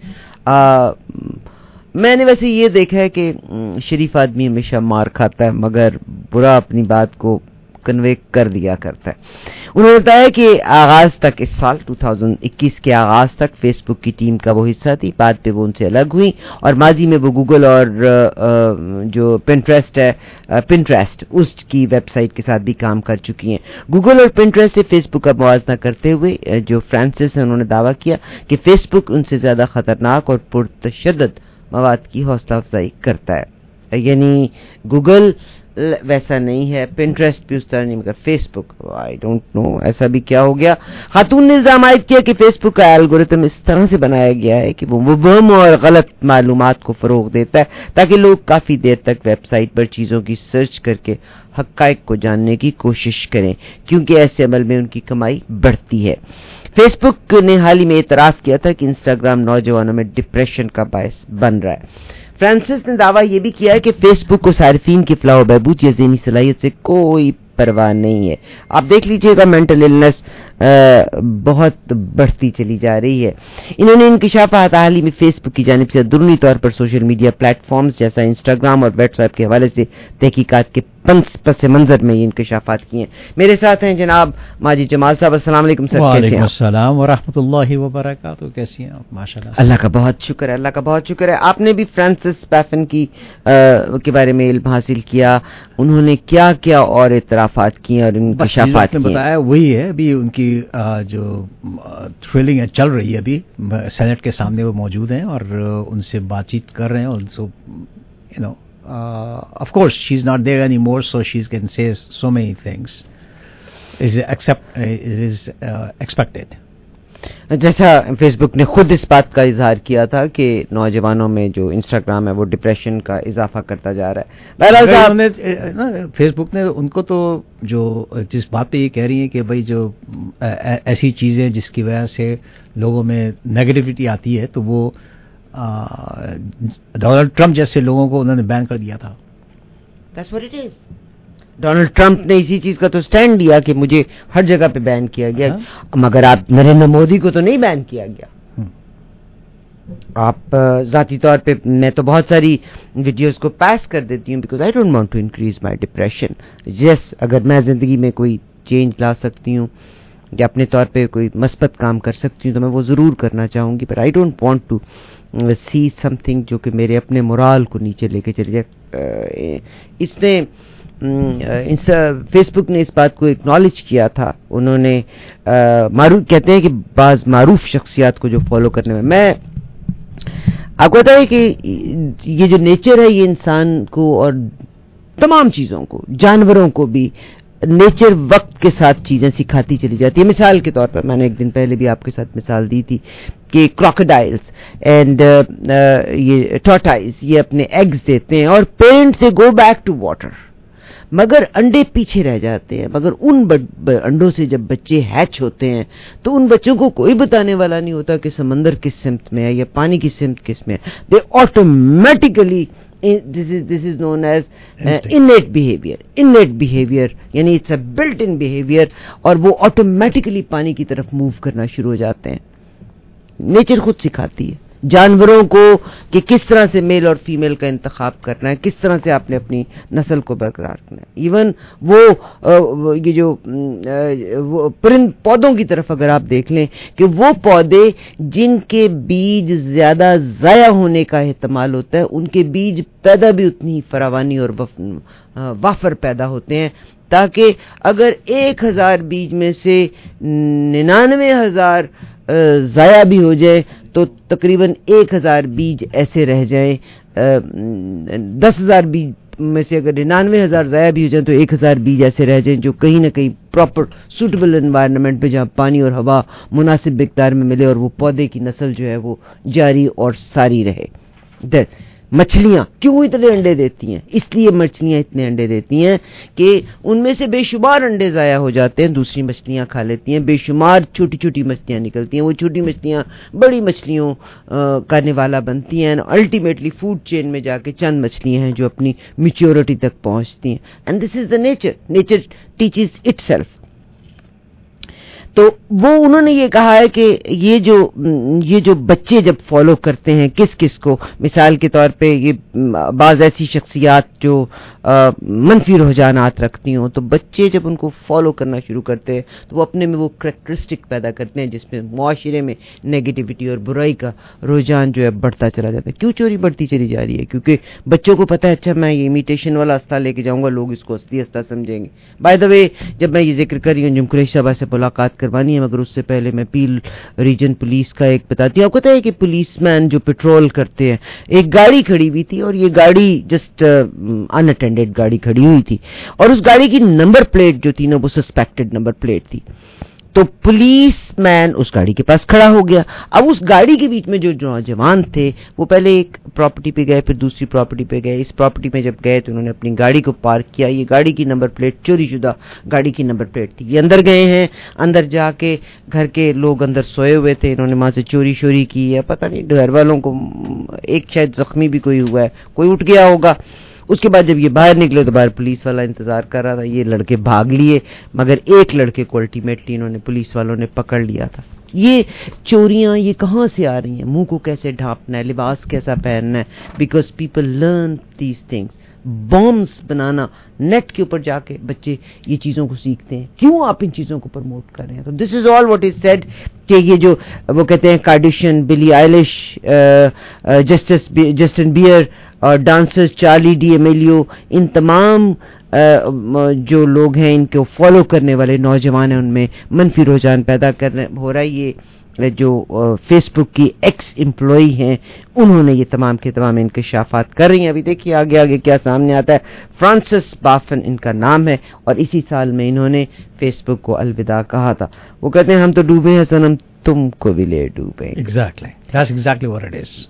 میں نے ویسے یہ دیکھا ہے کہ شریف آدمی ہمیشہ مار کھاتا ہے مگر برا اپنی بات کو کنوے کر دیا کرتا ہے. انہوں نے بتایا کہ آغاز تک اس سال دو ہزار اکیس کے آغاز تک فیس بک کی ٹیم کا وہ حصہ تھی, بعد پہ وہ ان سے الگ ہوئی اور ماضی میں وہ گوگل اور جو پنٹریسٹ ہے پنٹریسٹ اس کی ویب سائٹ کے ساتھ بھی کام کر چکی ہیں. گوگل اور پنٹریسٹ سے فیس بک کا موازنہ کرتے ہوئے جو فرانسس ہیں انہوں نے دعویٰ کیا کہ فیس بک ان سے زیادہ خطرناک اور پرتشدد مواد کی حوصلہ افزائی کرتا ہے. یعنی گوگل ویسا نہیں ہے, پنٹریسٹ بھی اس طرح نہیں, مگر فیس بک آئی ڈونٹ نو ایسا بھی کیا ہو گیا. خاتون نے الزام عائد کیا کہ فیس بک کا الگورتھم اس طرح سے بنایا گیا ہے کہ وہ مبہم اور غلط معلومات کو فروغ دیتا ہے تاکہ لوگ کافی دیر تک ویب سائٹ پر چیزوں کی سرچ کر کے حقائق کو جاننے کی کوشش کریں, کیونکہ ایسے عمل میں ان کی کمائی بڑھتی ہے. فیس بک نے حال ہی میں اعتراف کیا تھا کہ انسٹاگرام نوجوانوں میں ڈپریشن کا باعث بن رہا ہے. فرانسس نے دعویٰ یہ بھی کیا ہے کہ فیس بک کو صارفین کی فلاح و بہبود یا ذہنی صلاحیت سے کوئی پرواہ نہیں ہے. آپ دیکھ لیجئے گا مینٹل النس بہت بڑھتی چلی جا رہی ہے. انہوں نے انکشافات حال ہی میں فیس بک کی جانب سے اندرونی طور پر سوشل میڈیا پلیٹ فارمز جیسا انسٹاگرام اور واٹس ایپ کے حوالے سے تحقیقات کے پس منظر میں یہ انکشافات کیے ہیں. میرے ساتھ ہیں جناب ماجد جمال صاحب. السلام علیکم سر. وعلیکم السلام ورحمۃ اللہ وبرکاتہ. کیسی ہیں آپ؟ ماشاءاللہ. اللہ کا بہت شکر ہے, اللہ کا بہت شکر ہے. آپ نے بھی فرانسس بیفن کی کے بارے میں علم حاصل کیا, انہوں نے کیا کیا اور اعترافات کیے اور انکشافات کیے؟ بتایا وہی ہے. ابھی ان کی جو تھرلنگ چل رہی ہے, ابھی سینٹ کے سامنے وہ موجود ہیں اور ان سے بات چیت کر رہے ہیں. اور so you know Uh, of course, she's not there anymore, so she can say so many things. Is accept, it is uh, expected. جیسا فیس بک نے خود اس بات کا اظہار کیا تھا کہ نوجوانوں میں جو انسٹاگرام ہے وہ ڈپریشن کا اضافہ کرتا جا رہا ہے. بہرحال فیس بک نے ان کو تو جو جس بات پہ یہ کہہ رہی ہیں کہ بھائی جو ایسی چیزیں جس کی وجہ سے لوگوں میں نیگیٹیوٹی آتی ہے تو وہ ڈونلڈ ٹرمپ جیسے لوگوں کو انہوں نے بین کر دیا تھا. That's what it is. Donald Trump نے اسی چیز کا تو سٹینڈ لیا کہ مجھے ہر جگہ پہ بین کیا گیا, مگر آپ نریندر مودی کو تو نہیں بین کیا گیا. آپ ذاتی طور پہ میں تو بہت ساری ویڈیوز کو پاس کر دیتی ہوں because I don't want to increase my depression. Yes, اگر میں زندگی میں کوئی چینج لا سکتی ہوں یا اپنے طور پہ کوئی مثبت کام کر سکتی ہوں تو میں وہ ضرور کرنا چاہوں گی, but I don't want to see something جو کہ میرے اپنے مورال کو نیچے لے کے چلے جائے. اس نے فیس بک نے اس بات کو اکنالج کیا تھا. انہوں نے معروف کہتے ہیں کہ بعض معروف شخصیات کو جو فالو کرنے میں میں آپ کو بتا ہے کہ یہ جو نیچر ہے یہ انسان کو اور تمام چیزوں کو, جانوروں کو بھی نیچر وقت کے ساتھ چیزیں سکھاتی چلی جاتی ہے. مثال کے طور پر میں نے ایک دن پہلے بھی آپ کے ساتھ مثال دی تھی کہ کراکوڈائلز اینڈ یہ ٹارٹائز یہ اپنے ایگز دیتے ہیں اور پیرنٹ سے گو بیک ٹو واٹر, مگر انڈے پیچھے رہ جاتے ہیں. مگر ان انڈوں سے جب بچے ہیچ ہوتے ہیں تو ان بچوں کو کوئی بتانے والا نہیں ہوتا کہ سمندر کس سمت میں ہے یا پانی کی سمت کس میں ہے. They automatically this is this is known as uh, innate behavior. innate behavior यानी it's a built in behavior, और वो ऑटोमेटिकली पानी की तरफ मूव करना शुरू हो जाते हैं. नेचर खुद सिखाती है जानवरों को कि किस तरह से मेल और फीमेल का इंतखाब करना है, किस तरह से आपने अपनी नस्ल को बरकरार रखना है. इवन वो ये जो वो परिंद पौधों की तरफ अगर आप देख लें कि वो पौधे जिनके बीज ज्यादा ज़ाया होने का एहतमाल होता है, उनके बीज पैदा भी उतनी ही फरावानी और वाफर पैदा होते हैं, ताकि अगर एक हजार बीज में से निन्यानवे हजार ज़ाया भी हो जाए तो तकरीबन एक हजार बीज ऐसे रह जाए. दस हजार बीज में से अगर निन्यानवे हजार ज़ाया भी हो जाए तो एक हजार बीज ऐसे रह जाए जो कहीं ना कहीं प्रॉपर सूटेबल एनवायरनमेंट में, जहाँ पानी और हवा मुनासिब मिकदार में मिले और वो पौधे की नस्ल जो है वो जारी और सारी रहे. मछलियां क्यों इतने अंडे देती हैं? इसलिए मछलियां इतने अंडे देती हैं कि उनमें से बेशुमार अंडे ज़ाया हो जाते हैं, दूसरी मछलियां खा लेती हैं, बेशुमार छोटी छोटी मछलियां निकलती हैं, वो छोटी मछलियां बड़ी मछलियों का निवाला बनती हैं, अल्टीमेटली फूड चेन में जाके चंद मछलियां हैं जो अपनी मैच्योरिटी तक पहुंचती हैं. And this is the nature. Nature teaches itself. तो वो उन्होंने ये कहा है कि ये जो ये जो बच्चे जब फॉलो करते हैं किस किस को, मिसाल के तौर पे ये बाज़ ऐसी शख्सियात जो आ, मनफी रुझानात रखती हों, तो बच्चे जब उनको फॉलो करना शुरू करते हैं तो वो अपने में वो करैक्टरिस्टिक पैदा करते हैं जिसमें मुआशरे में नेगेटिविटी और बुराई का रुझान जो है बढ़ता चला जाता है. क्यों चोरी बढ़ती चली जा रही है? क्योंकि बच्चों को पता है अच्छा मैं ये इमिटेशन वाला हस्ता लेके जाऊंगा, लोग इसको असली हस्ता समझेंगे. बाय द वे, जब मैं ये जिक्र कर रही हूँ अंजुम कुरैशी साहबा से मुलाकात करवानी है, मगर उससे पहले मैं पील रीजन पुलिस का एक बताती हूँ. आपको पता है कि पुलिसमैन जो पेट्रोल करते हैं, एक गाड़ी खड़ी हुई थी और ये गाड़ी जस्ट अनअटेंडेड गाड़ी खड़ी हुई थी और उस गाड़ी की नंबर प्लेट जो थी ना वो सस्पेक्टेड नंबर प्लेट थी. तो पुलिस मैन उस गाड़ी के पास खड़ा हो गया. अब उस गाड़ी के बीच में जो नौजवान थे वो पहले एक प्रॉपर्टी पे गए, फिर दूसरी प्रॉपर्टी पे गए. इस प्रॉपर्टी में जब गए तो उन्होंने अपनी गाड़ी को पार्क किया. ये गाड़ी की नंबर प्लेट चोरी शुदा गाड़ी की नंबर प्लेट थी. ये अंदर गए हैं, अंदर जाके घर के लोग अंदर सोए हुए थे, इन्होंने वहां से चोरी शोरी की है. पता नहीं घर वालों को, एक शायद जख्मी भी कोई हुआ है, कोई उठ गया होगा. उसके बाद जब ये बाहर निकले तो बाहर पुलिस वाला इंतजार कर रहा था. ये लड़के भाग लिए, मगर एक लड़के को अल्टीमेटली इन्होंने पुलिस वालों ने पकड़ लिया था. ये चोरियां ये कहां से आ रही हैं? मुंह को कैसे ढांपना है, लिबास कैसा पहनना है, because people learn these things. Bombs बनाना, नेट के ऊपर जाके बच्चे ये चीजों को सीखते हैं. क्यों आप इन चीजों को प्रमोट कर रहे हैं? तो this is all what is said कि ये जो वो कहते हैं Kardashian, Billie Eilish, justice Justin Bieber और डांसर्स चार्ली डी एमेलियो, इन तमाम जो लोग हैं इनको फॉलो करने वाले नौजवान हैं उनमें मनफी रुझान पैदा कर हो रहा है. ये जो फेसबुक की एक्स एम्प्लॉई हैं उन्होंने ये तमाम के तमाम इंकशाफात कर रही हैं. अभी देखिए आगे आगे क्या सामने आता है. फ्रांसिस बाफन इनका नाम है और इसी साल में इन्होंने फेसबुक को अलविदा कहा था. वो कहते हैं हम तो डूबे हैं सनम, तुमको भी ले डूबे. Exactly, that's exactly what it is.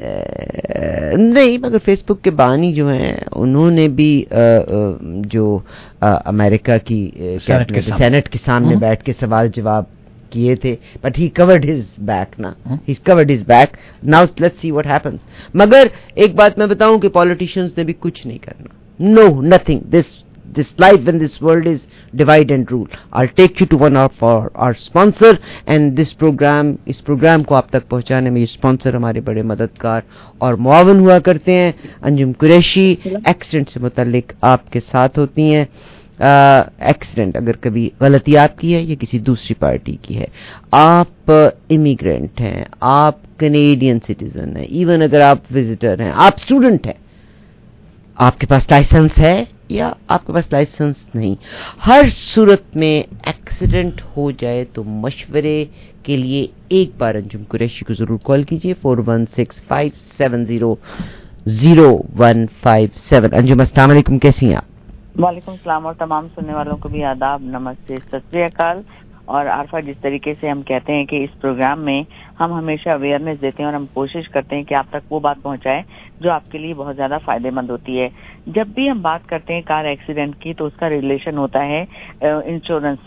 नहीं, मगर फेसबुक के बानी जो हैं उन्होंने भी आ, जो आ, अमेरिका की सेनेट के, सेनेट के सामने बैठ के सवाल जवाब किए थे, but he covered his back ना, he covered his back. Now let's see what happens. मगर एक बात मैं बताऊं कि पॉलिटिशियंस ने भी कुछ नहीं करना. No, nothing. This this life in this world is divide and rule. I'll take you to one of our, our sponsor and this program, इस program को आप तक पहुंचाने में ये sponsor हमारे बड़े मददगार और मुआवन हुआ करते हैं. अंजुम कुरैशी एक्सीडेंट से मुतालिक आपके साथ होती हैं. एक्सीडेंट अगर कभी गलती आपकी है या किसी दूसरी पार्टी की है, आप इमिग्रेंट हैं, आप कनेडियन सिटीजन हैं, इवन अगर आप विजिटर हैं, आप स्टूडेंट हैं, आपके पास लाइसेंस है या आपके पास लाइसेंस नहीं, हर सूरत में एक्सीडेंट हो जाए तो मशवरे के लिए एक बार अंजुम कुरैशी को जरूर कॉल कीजिए. Four one six five seven zero zero one five seven. Anjum अस्सलाम वालेकुम, कैसी हैं आप? वालेकुम सलाम और तमाम सुनने वालों को भी आदाब, नमस्ते, सत श्री अकाल. और आरफा, जिस तरीके से हम कहते हैं कि इस प्रोग्राम में हम हमेशा अवेयरनेस देते हैं और हम कोशिश करते हैं कि आप तक वो बात पहुंचाएं जो आपके लिए बहुत ज्यादा फायदेमंद होती है. जब भी हम बात करते हैं कार एक्सीडेंट की तो उसका रिलेशन होता है इंश्योरेंस से.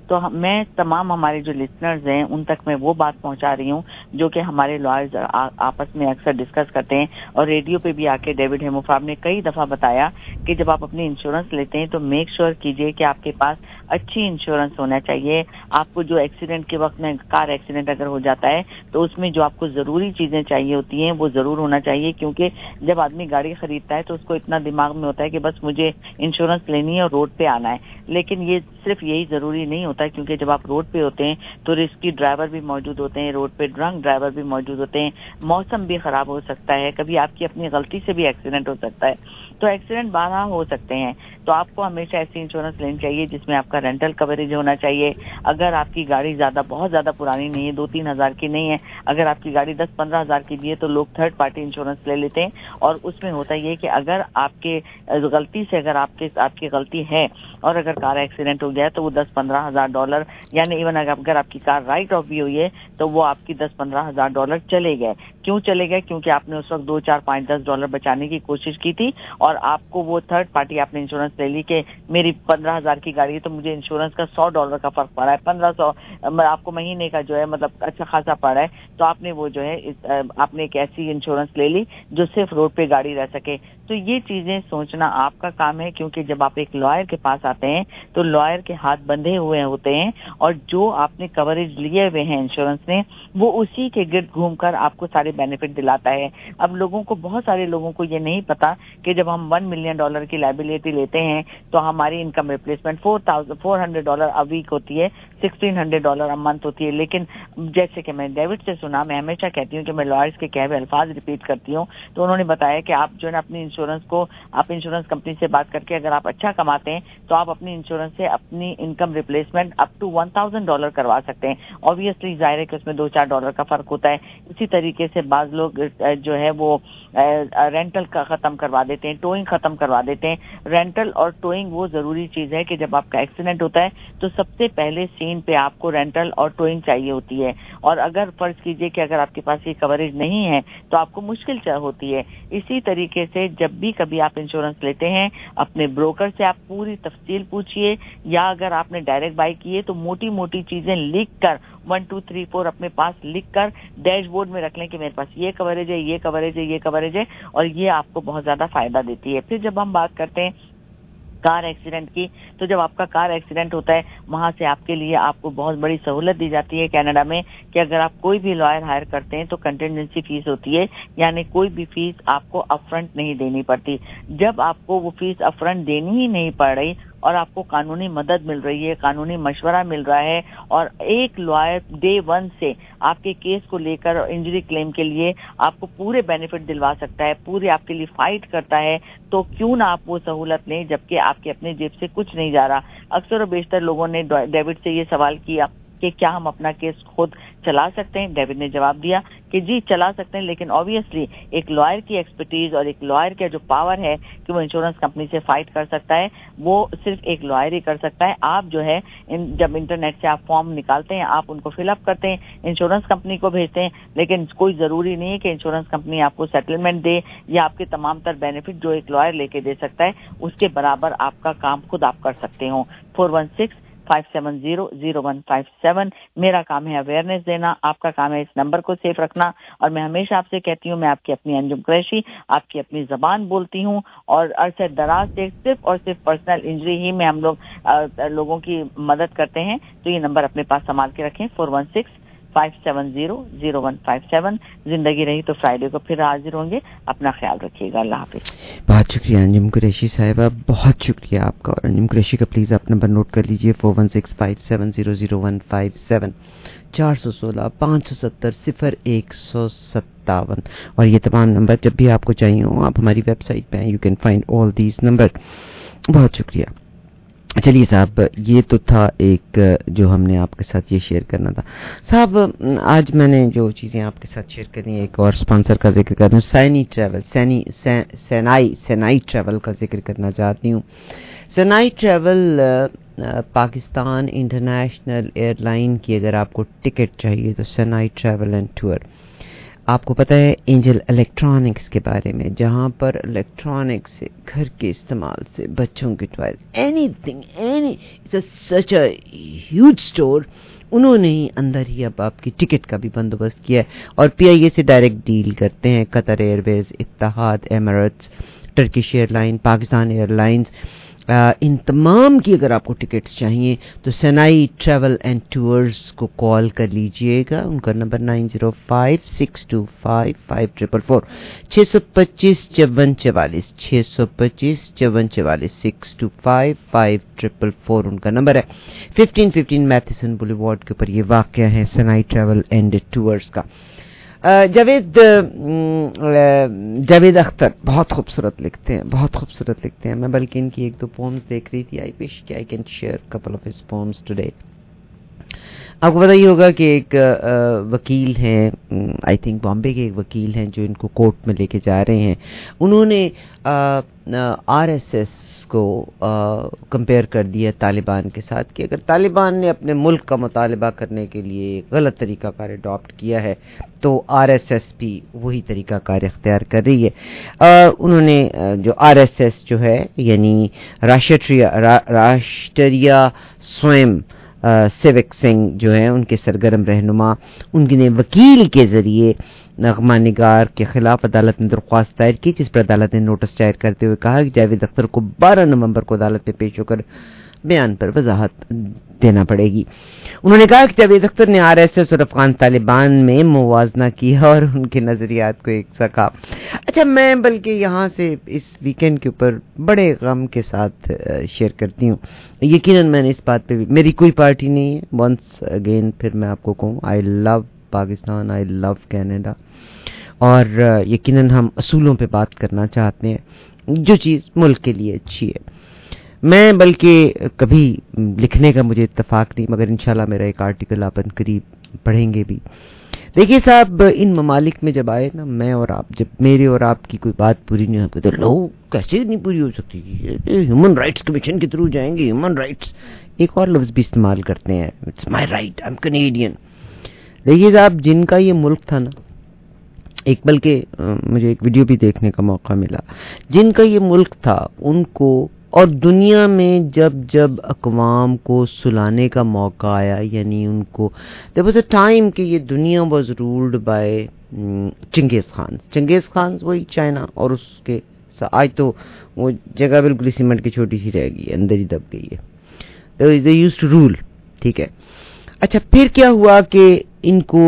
تو میں تمام ہمارے جو لسنرز ہیں ان تک میں وہ بات پہنچا رہی ہوں جو کہ ہمارے لائرز آپس میں اکثر ڈسکس کرتے ہیں, اور ریڈیو پہ بھی آ کے ڈیوڈ ہیموفارب نے کئی دفعہ بتایا کہ جب آپ اپنی انشورنس لیتے ہیں تو میک شیور کیجئے کہ آپ کے پاس اچھی انشورنس ہونا چاہیے. آپ کو جو ایکسیڈنٹ کے وقت میں کار ایکسیڈنٹ اگر ہو جاتا ہے تو اس میں جو آپ کو ضروری چیزیں چاہیے ہوتی ہیں وہ ضرور ہونا چاہیے, کیونکہ جب آدمی گاڑی خریدتا ہے تو اس کو اتنا دماغ میں ہوتا ہے کہ بس مجھے انشورنس لینی ہے اور روڈ پہ آنا ہے, لیکن یہ صرف یہی ضروری نہیں ہوتا, کیونکہ جب آپ روڈ پہ ہوتے ہیں تو رسکی ڈرائیور بھی موجود ہوتے ہیں, روڈ پہ ڈرنک ڈرائیور بھی موجود ہوتے ہیں, موسم بھی خراب ہو سکتا ہے, کبھی آپ کی اپنی غلطی سے بھی ایکسیڈنٹ ہو سکتا ہے, تو ایکسیڈنٹ بارہ ہو سکتے ہیں. تو آپ کو ہمیشہ ایسی انشورنس لینی چاہیے جس میں آپ کا رینٹل کوریج ہونا چاہیے. اگر آپ کی گاڑی زیادہ بہت زیادہ پرانی نہیں ہے, دو تین ہزار کی نہیں ہے, اگر آپ کی گاڑی دس پندرہ ہزار کی بھی ہے تو لوگ تھرڈ پارٹی انشورنس لے لیتے ہیں, اور اس میں ہوتا یہ کہ اگر آپ کے غلطی سے اگر آپ کے آپ کی غلطی ہے اور اگر کار ایکسیڈنٹ ہو گیا تو وہ دس پندرہ ہزار ڈالر, یعنی ایون اگر آپ کی کار رائٹ آف بھی ہوئی ہے تو وہ آپ کی دس پندرہ ہزار ڈالر چلے گئے. کیوں چلے گئے؟ کیونکہ آپ نے اس وقت دو چار پانچ دس ڈالر بچانے کی کوشش کی تھی, اور آپ کو وہ تھرڈ پارٹی آپ نے انشورنس لے لی کہ میری پندرہ ہزار کی گاڑی ہے تو مجھے انشورنس کا سو ڈالر کا فرق پڑا ہے, پندرہ سو آپ کو مہینے کا جو ہے مطلب اچھا خاصا پڑا ہے, تو آپ نے وہ جو ہے آپ نے ایک ایسی انشورنس لے لی جو صرف روڈ پہ گاڑی رہ سکے. تو یہ چیزیں سوچنا آپ کا کام ہے, کیونکہ جب آپ ایک لائر کے پاس آتے ہیں تو لائر کے ہاتھ بندھے ہوئے ہوتے ہیں, اور جو آپ نے کوریج لیے ہوئے ہیں انشورنس نے وہ اسی کے گرد گھوم کر آپ کو سارے بینیفٹ دلاتا ہے. اب لوگوں کو, بہت سارے لوگوں کو یہ نہیں پتا کہ جب ہم ون ملین ڈالر کی لائبلٹی لیتے ہیں تو ہماری income replacement four thousand four hundred dollar a week ہوتی ہے, sixteen hundred dollar a month ہوتی ہے. لیکن جیسے کہ میں ڈیوڈ سے سنا, میں ہمیشہ کہتی ہوں کہ میں لائرز کے کہے ہوئے الفاظ ریپیٹ کرتی ہوں, تو انہوں نے بتایا کہ آپ جو ہے نا اپنی انشورنس کو, آپ انشورنس کمپنی سے بات کر کے اگر آپ اچھا کماتے ہیں تو آپ اپنی انشورنس سے اپنی income replacement up to one thousand dollar کروا سکتے ہیں. آبویسلی ظاہر ہے کہ اس میں دو چار ڈالر کا فرق ہوتا ہے. اسی طریقے سے بعض لوگ جو ہے وہ رینٹل کا ختم کروا دیتے ہیں, ٹوئنگ ختم کروا دیتے ہیں. رینٹل اور ٹوئنگ وہ ضروری چیز ہے کہ جب آپ کا ایکسیڈنٹ ہوتا ہے تو سب سے پہلے سین پہ آپ کو رینٹل اور ٹوئنگ چاہیے ہوتی ہے, اور اگر فرض کیجئے کہ اگر آپ کے پاس یہ کوریج نہیں ہے تو آپ کو مشکل ہوتی ہے. اسی طریقے سے جب بھی کبھی آپ انشورنس لیتے ہیں اپنے بروکر سے آپ پوری تفصیل پوچھئے, یا اگر آپ نے ڈائریکٹ بائی کی ہے تو موٹی موٹی چیزیں لکھ کر ون ٹو تھری فور اپنے پاس لکھ کر ڈیش بورڈ میں رکھ لیں کہ میرے پاس یہ کوریج ہے, یہ کوریج ہے, یہ کوریج ہے, اور یہ آپ کو بہت زیادہ فائدہ دیتی ہے. پھر جب ہم بات کرتے ہیں کار ایکسیڈنٹ کی, تو جب آپ کا کار ایکسیڈنٹ ہوتا ہے وہاں سے آپ کے لیے آپ کو بہت بڑی سہولت دی جاتی ہے کینیڈا میں کہ اگر آپ کوئی بھی لائر ہائر کرتے ہیں تو کنٹینجنسی فیس ہوتی ہے, یعنی کوئی بھی فیس آپ کو اپ فرنٹ نہیں دینی پڑتی. جب آپ کو وہ فیس اپ فرنٹ دینی ہی نہیں پڑ رہی اور آپ کو قانونی مدد مل رہی ہے, قانونی مشورہ مل رہا ہے, اور ایک لائر ڈے ون سے آپ کے کیس کو لے کر انجری کلیم کے لیے آپ کو پورے بینیفٹ دلوا سکتا ہے, پورے آپ کے لیے فائٹ کرتا ہے, تو کیوں نہ آپ وہ سہولت لیں جبکہ آپ کے اپنے جیب سے کچھ نہیں جا رہا. اکثر و بیشتر لوگوں نے ڈیوڈ سے یہ سوال کیا کہ کیا ہم اپنا کیس خود چلا سکتے ہیں. ڈیوڈ نے جواب دیا کہ جی چلا سکتے ہیں, لیکن آبویسلی ایک لائر کی ایکسپرٹیز اور ایک لائر کا جو پاور ہے کہ وہ انشورنس کمپنی سے فائٹ کر سکتا ہے وہ صرف ایک لائر ہی کر سکتا ہے. آپ جو ہے جب انٹرنیٹ سے آپ فارم نکالتے ہیں آپ ان کو فل اپ کرتے ہیں, انشورنس کمپنی کو بھیجتے ہیں, لیکن کوئی ضروری نہیں ہے کہ انشورنس کمپنی آپ کو سیٹلمنٹ دے یا آپ کے تمام تر بینیفٹ جو ایک لائر لے کے دے سکتا ہے اس کے برابر آپ کا کام خود آپ کر سکتے ہوں. Four one six five seven zero zero one five seven میرا کام ہے اویئرنیس دینا, آپ کا کام ہے اس نمبر کو سیف رکھنا. اور میں ہمیشہ آپ سے کہتی ہوں, میں آپ کی اپنی انجم قریشی آپ کی اپنی زبان بولتی ہوں, اور عرصہ دراز سے صرف اور صرف پرسنل انجری ہی میں ہم لوگ لوگوں کی مدد کرتے ہیں. تو یہ نمبر اپنے پاس سنبھال کے رکھیں, four one six five seven zero zero one five seven. زندگی رہی تو فرائیڈے کو پھر حاضر ہوں گے. اپنا خیال رکھیے گا. اللہ حافظ. بہت شکریہ انجم قریشی صاحبہ, بہت شکریہ آپ کا. اور انجم قریشی کا پلیز آپ نمبر نوٹ کر لیجئے, four one six five seven zero zero one five seven, چار سو سولہ پانچ سو ستر صفر ایک سو ستاون. اور یہ تمام نمبر جب بھی آپ کو چاہیے ہوں آپ ہماری ویب سائٹ پہ ہیں, you can find all these number. بہت شکریہ. چلیے صاحب, یہ تو تھا ایک جو ہم نے آپ کے ساتھ یہ شیئر کرنا تھا. صاحب آج میں نے جو چیزیں آپ کے ساتھ شیئر کرنی ہے, ایک اور اسپانسر کا ذکر کرتا ہوں, سینی ٹریول, سینی سینائی سینائی ٹریول کا ذکر کرنا چاہتی ہوں. Sinai travel Pakistan international airline کی اگر آپ کو ٹکٹ چاہیے تو سینائی ٹریول اینڈ ٹور آپ کو پتہ ہے اینجل الیکٹرانکس کے بارے میں, جہاں پر الیکٹرانکس سے, گھر کے استعمال سے, بچوں کے toys, anything, any, it's such a huge store. انہوں نے ہی اندر ہی اب آپ کی ٹکٹ کا بھی بندوبست کیا ہے, اور پی آئی اے سے ڈائریکٹ ڈیل کرتے ہیں. قطر Airways, Etihad, Emirates, Turkish airline, Pakistan airlines, ان تمام کی اگر آپ کو ٹکٹس چاہیے تو سنائی ٹریول اینڈ ٹورز کو کال کر لیجئے گا. ان کا number nine zero five six two five five triple four, چھ سو پچیس چون چوالیس, چھ سو پچیس چون چوالیس, six two five five triple four ان کا نمبر ہے. ففٹین ففٹین میتھسن بولیوارڈ کے اوپر یہ واقعہ ہے سنائی ٹریول اینڈ ٹورز کا. جاوید جاوید اختر بہت خوبصورت لکھتے ہیں, بہت خوبصورت لکھتے ہیں. میں بلکہ ان کی ایک دو پومز دیکھ رہی تھی. آئی وش کہ I can share couple of his poems today. آپ کو پتہ ہی ہوگا کہ ایک وکیل ہیں, آئی تھنک بامبے کے ایک وکیل ہیں, جو ان کو کورٹ میں لے کے جا رہے ہیں. انہوں نے آر ایس ایس کو کمپیئر کر دیا طالبان کے ساتھ کہ اگر طالبان نے اپنے ملک کا مطالبہ کرنے کے لیے غلط طریقہ کار اڈاپٹ کیا ہے تو آر ایس ایس بھی وہی طریقہ کار اختیار کر رہی ہے. انہوں نے جو آر ایس ایس جو ہے یعنی راشٹریہ راشٹریہ سوئم سیوک سنگھ جو ہیں ان کے سرگرم رہنما, ان نے وکیل کے ذریعے نغمہ نگار کے خلاف عدالت میں درخواست دائر کی, جس پر عدالت نے نوٹس جاری کرتے ہوئے کہا کہ جاوید اختر کو بارہ نومبر کو عدالت میں پیش ہو کر بیان پر وضاحت دینا پڑے گی. انہوں نے کہا کہ جاوید اختر نے آر ایس ایس اور افغان طالبان میں موازنہ کیا اور ان کے نظریات کو ایک سکا. اچھا, میں بلکہ یہاں سے اس ویکینڈ کے اوپر بڑے غم کے ساتھ شیئر کرتی ہوں. یقیناً میں نے اس بات پہ بھی, میری کوئی پارٹی نہیں ہے, ونس اگین پھر میں آپ کو کہوں, آئی لو پاکستان, آئی لو کینیڈا, اور یقیناً ہم اصولوں پہ بات کرنا چاہتے ہیں, جو چیز ملک کے لیے اچھی ہے. میں بلکہ کبھی لکھنے کا مجھے اتفاق نہیں, مگر انشاءاللہ میرا ایک آرٹیکل آپ ان قریب پڑھیں گے بھی. دیکھیے صاحب, ان ممالک میں جب آئے نا, میں اور آپ, جب میرے اور آپ کی کوئی بات پوری نہیں ہوتی تو لوگ کیسے نہیں پوری ہو سکتی, ہیومن رائٹس کمیشن کے تھرو جائیں گے, ہیومن رائٹس, ایک اور لفظ بھی استعمال کرتے ہیں, it's my right, I am Canadian. دیکھیے صاحب, جن کا یہ ملک تھا نا, ایک بلکہ مجھے ایک ویڈیو بھی دیکھنے کا موقع ملا, جن کا یہ ملک تھا ان کو, اور دنیا میں جب جب اقوام کو سلانے کا موقع آیا, یعنی ان کو there was a time کہ یہ دنیا was ruled by چنگیز خان. چنگیز خان وہی چائنا, اور اس کے آج تو وہ جگہ بالکل سیمنٹ کی چھوٹی سی رہ گئی ہے, اندر ہی دب گئی ہے. they used to rule, ٹھیک ہے. اچھا, پھر کیا ہوا کہ ان کو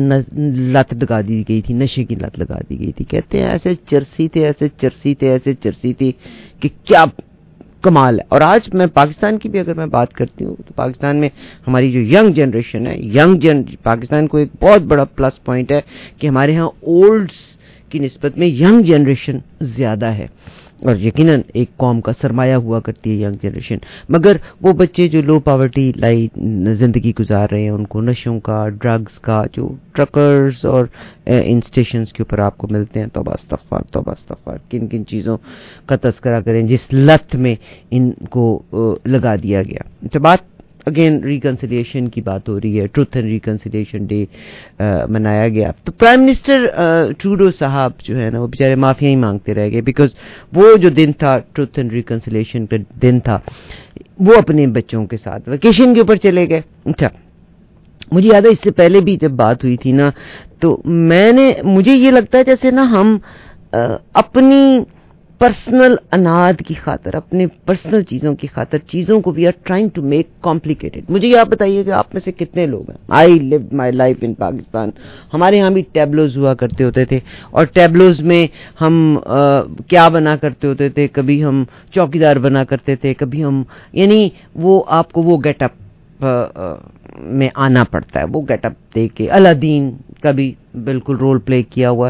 لت لگا دی گئی تھی, نشے کی لت لگا دی گئی تھی. کہتے ہیں ایسے چرسی تھے, ایسے چرسی تھے, ایسے چرسی تھے کہ کیا کمال ہے. اور آج میں پاکستان کی بھی اگر میں بات کرتی ہوں تو پاکستان میں ہماری جو ینگ جنریشن ہے, ینگ جن پاکستان کو ایک بہت بڑا پلس پوائنٹ ہے کہ ہمارے ہاں اولڈس کی نسبت میں ینگ جنریشن زیادہ ہے, اور یقیناً ایک قوم کا سرمایہ ہوا کرتی ہے ینگ جنریشن. مگر وہ بچے جو لو پاورٹی لائی زندگی گزار رہے ہیں, ان کو نشوں کا, ڈرگز کا, جو ٹرکرز اور ان اسٹیشنز کے اوپر آپ کو ملتے ہیں, توبہ استغفار توبہ استغفار, کن کن چیزوں کا تذکرہ کریں جس لت میں ان کو لگا دیا گیا. تو بات اگین ریکنسیلیشن کی بات ہو رہی ہے, ٹروتھ اینڈ ریکنسیلیشن ڈے منایا گیا. تو پرائم منسٹر ٹروڈو صاحب جو ہے نا, وہ بیچارے معافیا ہی مانگتے رہ گئے, بیکاز وہ جو دن تھا ٹروتھ اینڈ ریکنسیلیشن کا دن تھا, وہ اپنے بچوں کے ساتھ ویکیشن کے اوپر چلے گئے. اچھا, مجھے یاد ہے اس سے پہلے بھی جب بات ہوئی تھی نا, تو میں نے, مجھے یہ لگتا ہے جیسے نا ہم اپنی پرسنل اناد کی خاطر, اپنے پرسنل چیزوں کی خاطر چیزوں کو we are trying to make complicated. مجھے یہ آپ بتائیے کہ آپ میں سے کتنے لوگ ہیں, I lived my life in Pakistan, ہمارے ہاں بھی ٹیبلوز ہوا کرتے ہوتے تھے, اور ٹیبلوز میں ہم آ, کیا بنا کرتے ہوتے تھے, کبھی ہم چوکیدار بنا کرتے تھے, کبھی ہم, یعنی وہ آپ کو وہ گیٹ اپ میں آنا پڑتا ہے, وہ گیٹ اپ دے کے. الادین کا بھی بالکل رول پلے کیا ہوا,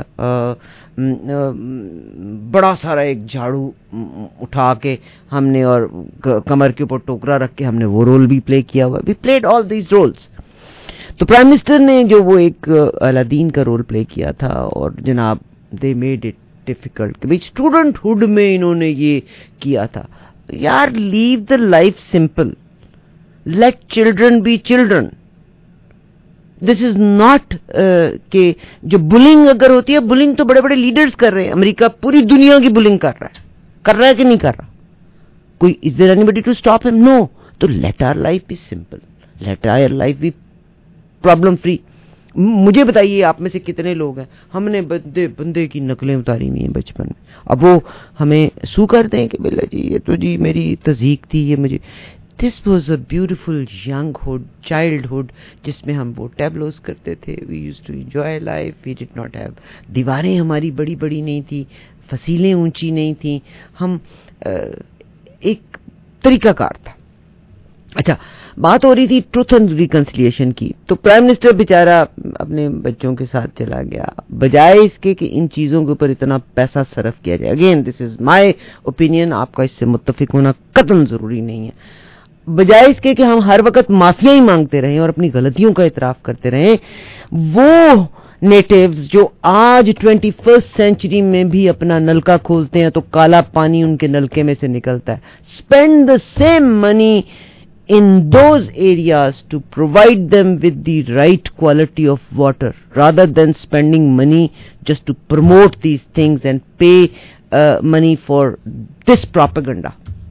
بڑا سارا ایک جھاڑو اٹھا کے ہم نے اور کمر کے اوپر ٹوکرا رکھ کے ہم نے وہ رول بھی پلے کیا ہوا. We played all these roles. تو پرائم منسٹر نے جو وہ ایک الادین کا رول پلے کیا تھا, اور جناب دے میڈ اٹ ڈیفیکلٹ کہ اسٹوڈنٹ ہوڈ میں انہوں نے یہ کیا تھا. یار, leave the life simple, let children be children. This is not कि जो बुलिंग अगर होती है, बुलिंग तो बड़े बड़े लीडर्स कर रहे हैं, अमेरिका पूरी दुनिया की बुलिंग कर रहा है, कर रहा है कि नहीं कर रहा? कोई is there anybody to stop him? No. तो let our life be simple, let our life be problem free. मुझे बताइए आप में से कितने लोग हैं हमने बंदे बंदे की नकलें उतारी हुई हैं बचपन में, अब वो हमें सू करते हैं कि बिल्ला जी ये तो जी मेरी तज़ीक थी, ये मुझे. This was a beautiful younghood, childhood, जिसमें हम वो टैबलोस करते थे. We used to enjoy life. We did not have, दीवारें हमारी बड़ी बड़ी नहीं थी, फसीलें ऊंची नहीं थी, हम आ, एक तरीकाकार था. अच्छा, बात हो रही थी ट्रुथ एंड रिकंसिलिएशन की, तो प्राइम मिनिस्टर बेचारा अपने बच्चों के साथ चला गया, बजाय इसके कि इन चीजों के ऊपर इतना पैसा सर्फ किया जाए. Again this is my opinion, आपका इससे मुत्तफिक होना कतई जरूरी नहीं है. बजाय इसके कि हम हर वक्त माफिया ही मांगते रहें और अपनी गलतियों का इतराफ करते रहें, वो नेटिव्स जो आज ट्वेंटी फर्स्ट सेंचुरी में भी अपना नलका खोलते हैं तो काला पानी उनके नलके में से निकलता है. Spend the same money in those areas to provide them with the right quality of water rather than spending money just to promote these things and pay uh, money for this propaganda.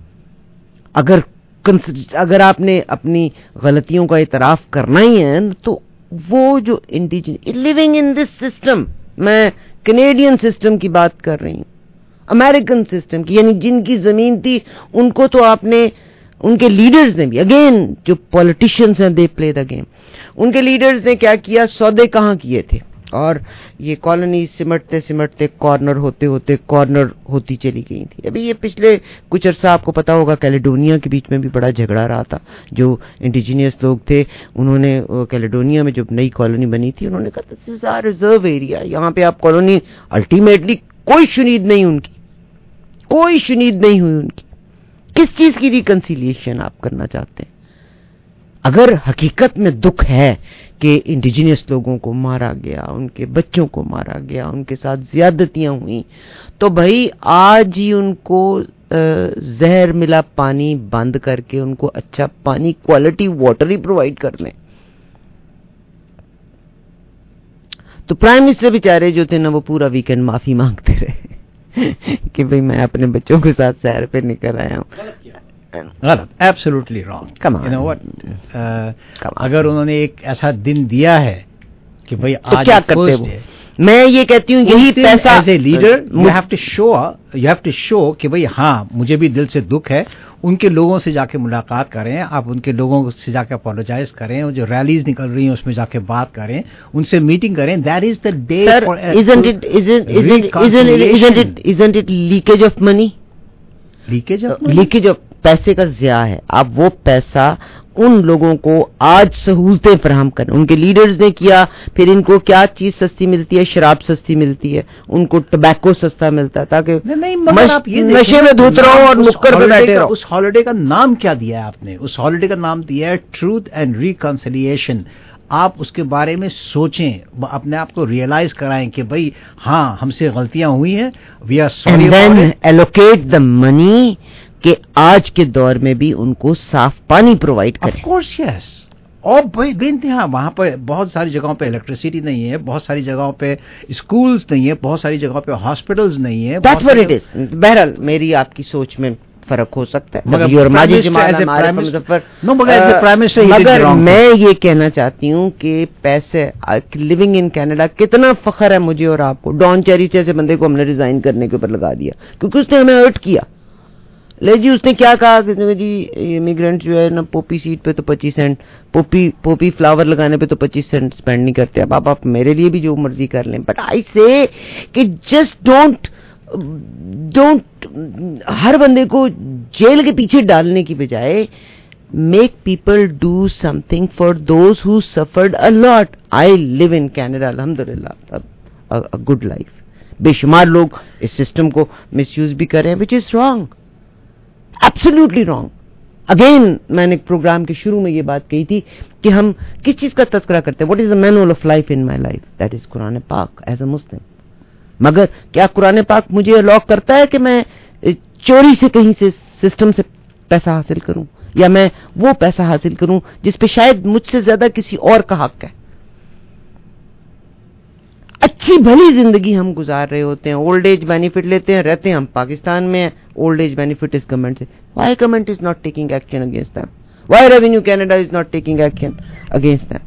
अगर अगर आपने अपनी गलतियों का इतराफ करना ही है तो वो जो indigenous living in this system, मैं कैनेडियन सिस्टम की बात कर रही हूँ, अमेरिकन सिस्टम की, यानी जिनकी जमीन थी उनको तो आपने, उनके लीडर्स ने भी, अगेन जो पॉलिटिशियंस हैं दे प्ले द गेम, उनके लीडर्स ने क्या किया, सौदे कहाँ किए थे, और ये कॉलोनी सिमटते सिमटते कॉर्नर होते होते कॉर्नर होती चली गई थी. अभी ये पिछले कुछ अरसा आपको पता होगा कैलेडोनिया के बीच में भी बड़ा झगड़ा रहा था. जो इंडिजिनियस लोग थे उन्होंने कैलेडोनिया में जब नई कॉलोनी बनी थी उन्होंने कहा this is our reserve area, यहाँ पे आप कॉलोनी, अल्टीमेटली कोई शुनीद नहीं उनकी, कोई शुनीद नहीं हुई उनकी. किस चीज की रिकंसिलिएशन आप करना चाहते हैं? अगर हकीकत में दुख है कि इंडिजिनियस लोगों को मारा गया, उनके बच्चों को मारा गया, उनके साथ ज्यादतियां हुई, तो भाई आज ही उनको जहर मिला पानी बंद करके उनको अच्छा पानी, क्वालिटी वाटर ही प्रोवाइड कर लें. तो प्राइम मिनिस्टर बेचारे जो थे ना, वो पूरा वीकेंड माफी मांगते रहे कि भाई मैं अपने बच्चों के साथ सैर पे निकल आया हूँ. गलत, absolutely wrong. You know what, अगर उन्होंने एक ऐसा दिन दिया है कि भाई तो आज क्या करते वो? मैं ये कहती हूँ यही पैसा, as a leader you have to show, you have to show कि भाई हाँ मुझे भी दिल से दुख है. उनके लोगों से जाके मुलाकात करें, आप उनके लोगों से जाके अपोलोजाइज करें, जो रैलीज निकल रही हैं उसमें जाके बात करें, उनसे मीटिंग करें. That is the day for. isn't it isn't isn't isn't it isn't it isn't it leakage of money? Leakage of leakage of पैसे का ज़िया है. आप वो पैसा उन लोगों को आज सहूलतें फराहम करें. उनके लीडर्स ने किया, फिर इनको क्या चीज सस्ती मिलती है? शराब सस्ती मिलती है, उनको टबैको सस्ता मिलता है, ताकि नशे में धुत रहो और नुक्कड़ पे बैठे रहो. उस हॉलिडे का नाम क्या दिया है आपने? उस हॉलिडे का नाम दिया है ट्रूथ एंड रिकंसिलिएशन. आप उसके बारे में सोचें, अपने आप को रियलाइज कराएं कि भाई हाँ हमसे गलतियां हुई हैं, we are sorry. And then allocate the money कि आज के दौर में भी उनको साफ पानी प्रोवाइड करें. Of course yes. और भाई बेनतहा वहां पर बहुत सारी जगहों पे इलेक्ट्रिसिटी नहीं है, बहुत सारी जगहों पे स्कूल्स नहीं है, बहुत सारी जगहों पे हॉस्पिटल्स नहीं है. That's what it is. बहरहाल मेरी आपकी सोच में फर्क हो सकता है, मगर मैं ये कहना चाहती हूँ कि पैसे, लिविंग इन कनाडा, कितना फख्र है मुझे और आपको. डॉन चेरी जैसे बंदे को हमने रिजाइन करने के ऊपर लगा दिया क्योंकि उसने हमें हर्ट किया. ले जी उसने क्या कहा कि जी इमिग्रेंट जो है ना पोपी सीड पे तो पच्चीस सेंट, पोपी पोपी फ्लावर लगाने पे तो पच्चीस सेंट स्पेंड नहीं करते. अब आप, आप मेरे लिए भी जो मर्जी कर लें, बट आई से कि जस्ट डोंट डोंट हर बंदे को जेल के पीछे डालने की बजाय make people do something for those who suffered a lot. I live in Canada अल्हम्दुलिल्लाह, अ गुड लाइफ. बेशुमार लोग इस सिस्टम को मिसयूज भी कर रहे हैं, which is wrong, absolutely wrong. Again मैंने प्रोग्राम के शुरू में ये बात कही थी कि हम किस चीज का तस्करा करते हैं. What is the manual of life in my life? That is Quran पाक एज अ मुस्लिम. मगर क्या कुरान पाक मुझे अलाउ करता है कि मैं चोरी से कहीं से सिस्टम से पैसा हासिल करूं, या मैं वो पैसा हासिल करूं जिस पे शायद मुझसे ज्यादा किसी और का हक है? اچھی بھلی زندگی ہم گزار رہے ہوتے ہیں, اولڈ ایج بینیفٹ لیتے ہیں, رہتے ہیں ہم پاکستان میں, اولڈ ایج بینیفٹ اس گورنمنٹ سے. Why government is not taking action against them? Why revenue Canada is not taking action against them?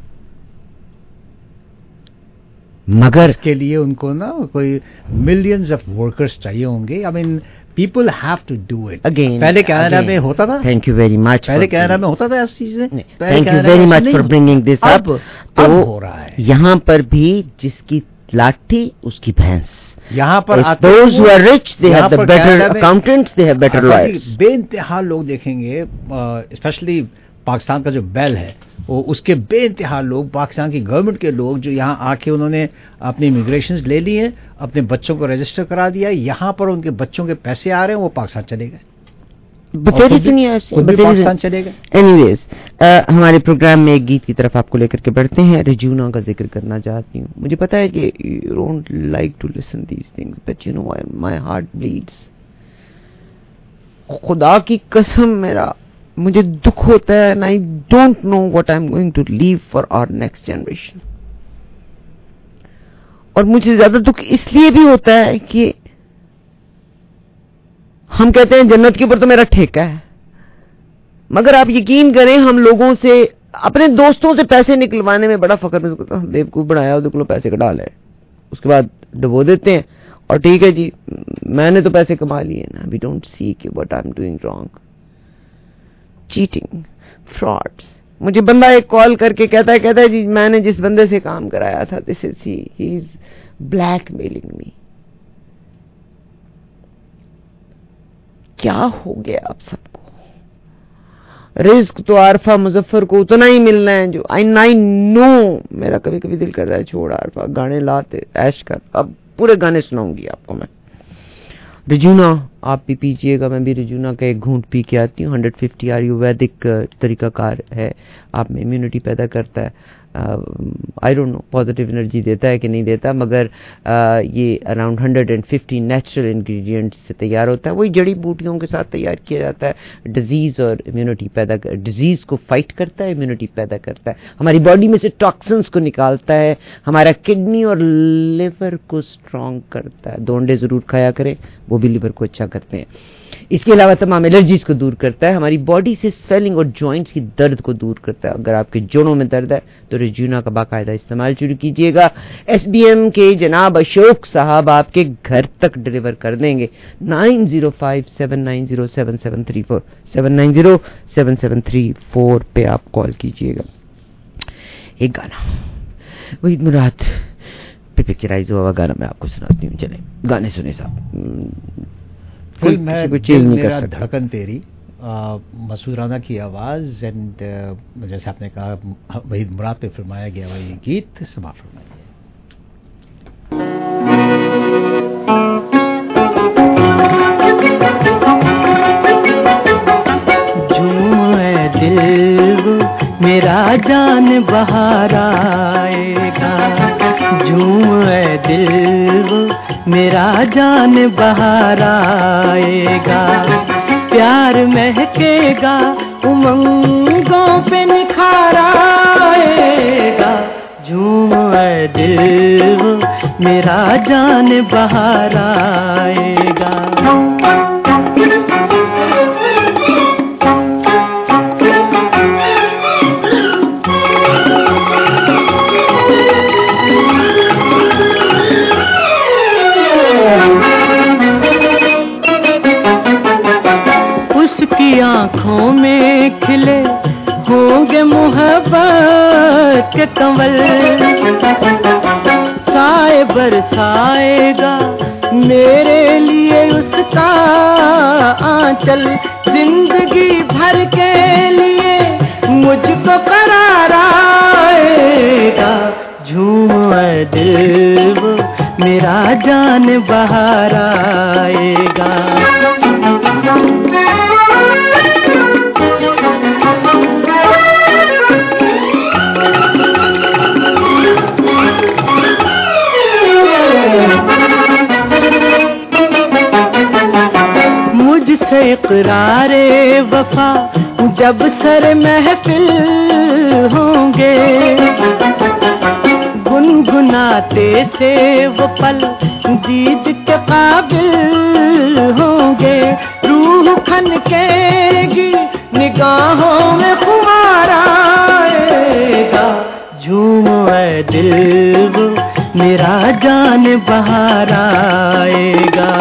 مگر اس کے لیے ان کو نا کوئی ملینز آف ورکرز چاہیے ہوں گے. I mean people have to do it. Again پہلے کینیڈا میں ہوتا تھا. Thank you very much. پہلے کینیڈا میں ہوتا تھا ایسی چیزیں. Thank you very much for bringing this up. تو ہو رہا ہے یہاں پر بھی جس کی لاٹھی اس کی بھینس. یہاں پر those who are rich they have the better accountants, they have better lawyers. بے انتہا لوگ دیکھیں گے, اسپیشلی پاکستان کا جو بیل ہے وہ اس کے بے انتہا لوگ, پاکستان کی گورنمنٹ کے لوگ جو یہاں آ کے انہوں نے اپنی امیگریشنز لے لی ہیں, اپنے بچوں کو رجسٹر کرا دیا, یہاں پر ان کے بچوں کے پیسے آ رہے ہیں, وہ پاکستان چلے گئے. بتیری دنیا پاکستان چلے گئے. اینی ویز ہمارے پروگرام میں ایک گیت کی طرف آپ کو لے کر کے بڑھتے ہیں. رجونا کا ذکر کرنا چاہتی ہوں. مجھے پتا ہے کہ you don't like to listen these things but you know my heart bleeds. خدا کی قسم میرا مجھے دکھ ہوتا ہے, and I don't know what I'm going to leave for our next generation. اور مجھے زیادہ دکھ اس لیے بھی ہوتا ہے کہ ہم کہتے ہیں جنت کے اوپر تو میرا ٹھیکہ ہے, مگر آپ یقین کریں ہم لوگوں سے, اپنے دوستوں سے پیسے نکلوانے میں بڑا فخر محسوس کرتا ہوں. بیوقوف بنایا ہو تو پیسے کٹا لے, اس کے بعد ڈبو دیتے ہیں اور ٹھیک ہے جی میں نے تو پیسے کما لیے نا. وی ڈونٹ سی کہ what I am doing wrong. Cheating, frauds. مجھے بندہ ایک کال کر کے کہتا ہے کہتا ہے جی میں نے جس بندے سے کام کرایا تھا دس از ہی ہی از بلیک میلنگ می. کیا ہو گیا آپ سب کو؟ رزق تو عارفہ مظفر کو اتنا ہی ملنا ہے جو آئی آئی نو. میرا کبھی کبھی دل کرتا ہے چھوڑ عارفہ, گانے لاتے ایش کر. اب پورے گانے سناؤں گی آپ کو میں. رجونا آپ بھی پیجیے گا, میں بھی رجونا کا ایک گھونٹ پی کے آتی ہوں. ہنڈریڈ ففٹی آیورویدک طریقہ کار ہے, آپ میں امیونٹی پیدا کرتا ہے. I don't know positive energy دیتا ہے کہ نہیں دیتا, مگر یہ around hundred and fifty natural ingredients سے تیار ہوتا ہے. وہی جڑی بوٹیوں کے ساتھ تیار کیا جاتا ہے. ڈیزیز اور امیونٹی پیدا کر, ڈیزیز کو فائٹ کرتا ہے, امیونٹی پیدا کرتا ہے, ہماری باڈی میں سے ٹاکسنس کو نکالتا ہے, ہمارا کڈنی اور لیور کو اسٹرانگ کرتا ہے. دو انڈے ضرور کھایا کریں, وہ بھی لیور کو اچھا کرتے ہیں. اس کے علاوہ تمام الرجیز کو دور کرتا ہے, ہماری باڈی سے سویلنگ اور جوائنٹس کی درد کو دور کرتا ہے. اگر آپ کے جوڑوں میں درد ہے تو رجونا کا باقاعدہ استعمال شروع کیجیے گا. ایس بی ایم کے جناب اشوک صاحب آپ کے گھر تک ڈیلیور کر دیں گے. Nine zero five seven nine zero seven seven three four seven nine zero seven seven three four پہ آپ کال کیجیے گا. ایک گانا وحید مراد پہ پکچرائز ہوا گانا میں آپ کو سناتی ہوں. چلیں گانے سنے صاحب. فلم ہے دل میرا دھڑکن تیری, مسعود رانا کی آواز, اینڈ جیسے آپ نے کہا وحید مراد پہ فرمایا گیا ہوا یہ گیت. سما فرمائیے. جھوم اے دل میرا جان بہار آئے گا, جھوم اے دل میرا جان بہار آئے گا, پیار مہکے گا امنگوں پہ نکھار آئے گا. جھوم اے دل میرا جان بہار آئے گا. آنکھوں میں کھلے ہوں گے محبت کے کنول, سائے برسائے گا میرے لیے اس کا آنچل, زندگی بھر کے لیے مجھ کو قرار آئے گا. جھوم اے دل میرا جان بہار آئے گا. مجھ سے اقرار وفا جب سر محفل ہوں گے, گنگناتے سے وہ پل دید کے قابل ہوں گے. روح کھنکے گی نگاہوں میں خمار آئے گا. جھوم اے دل وہ میرا جان بہار آئے گا.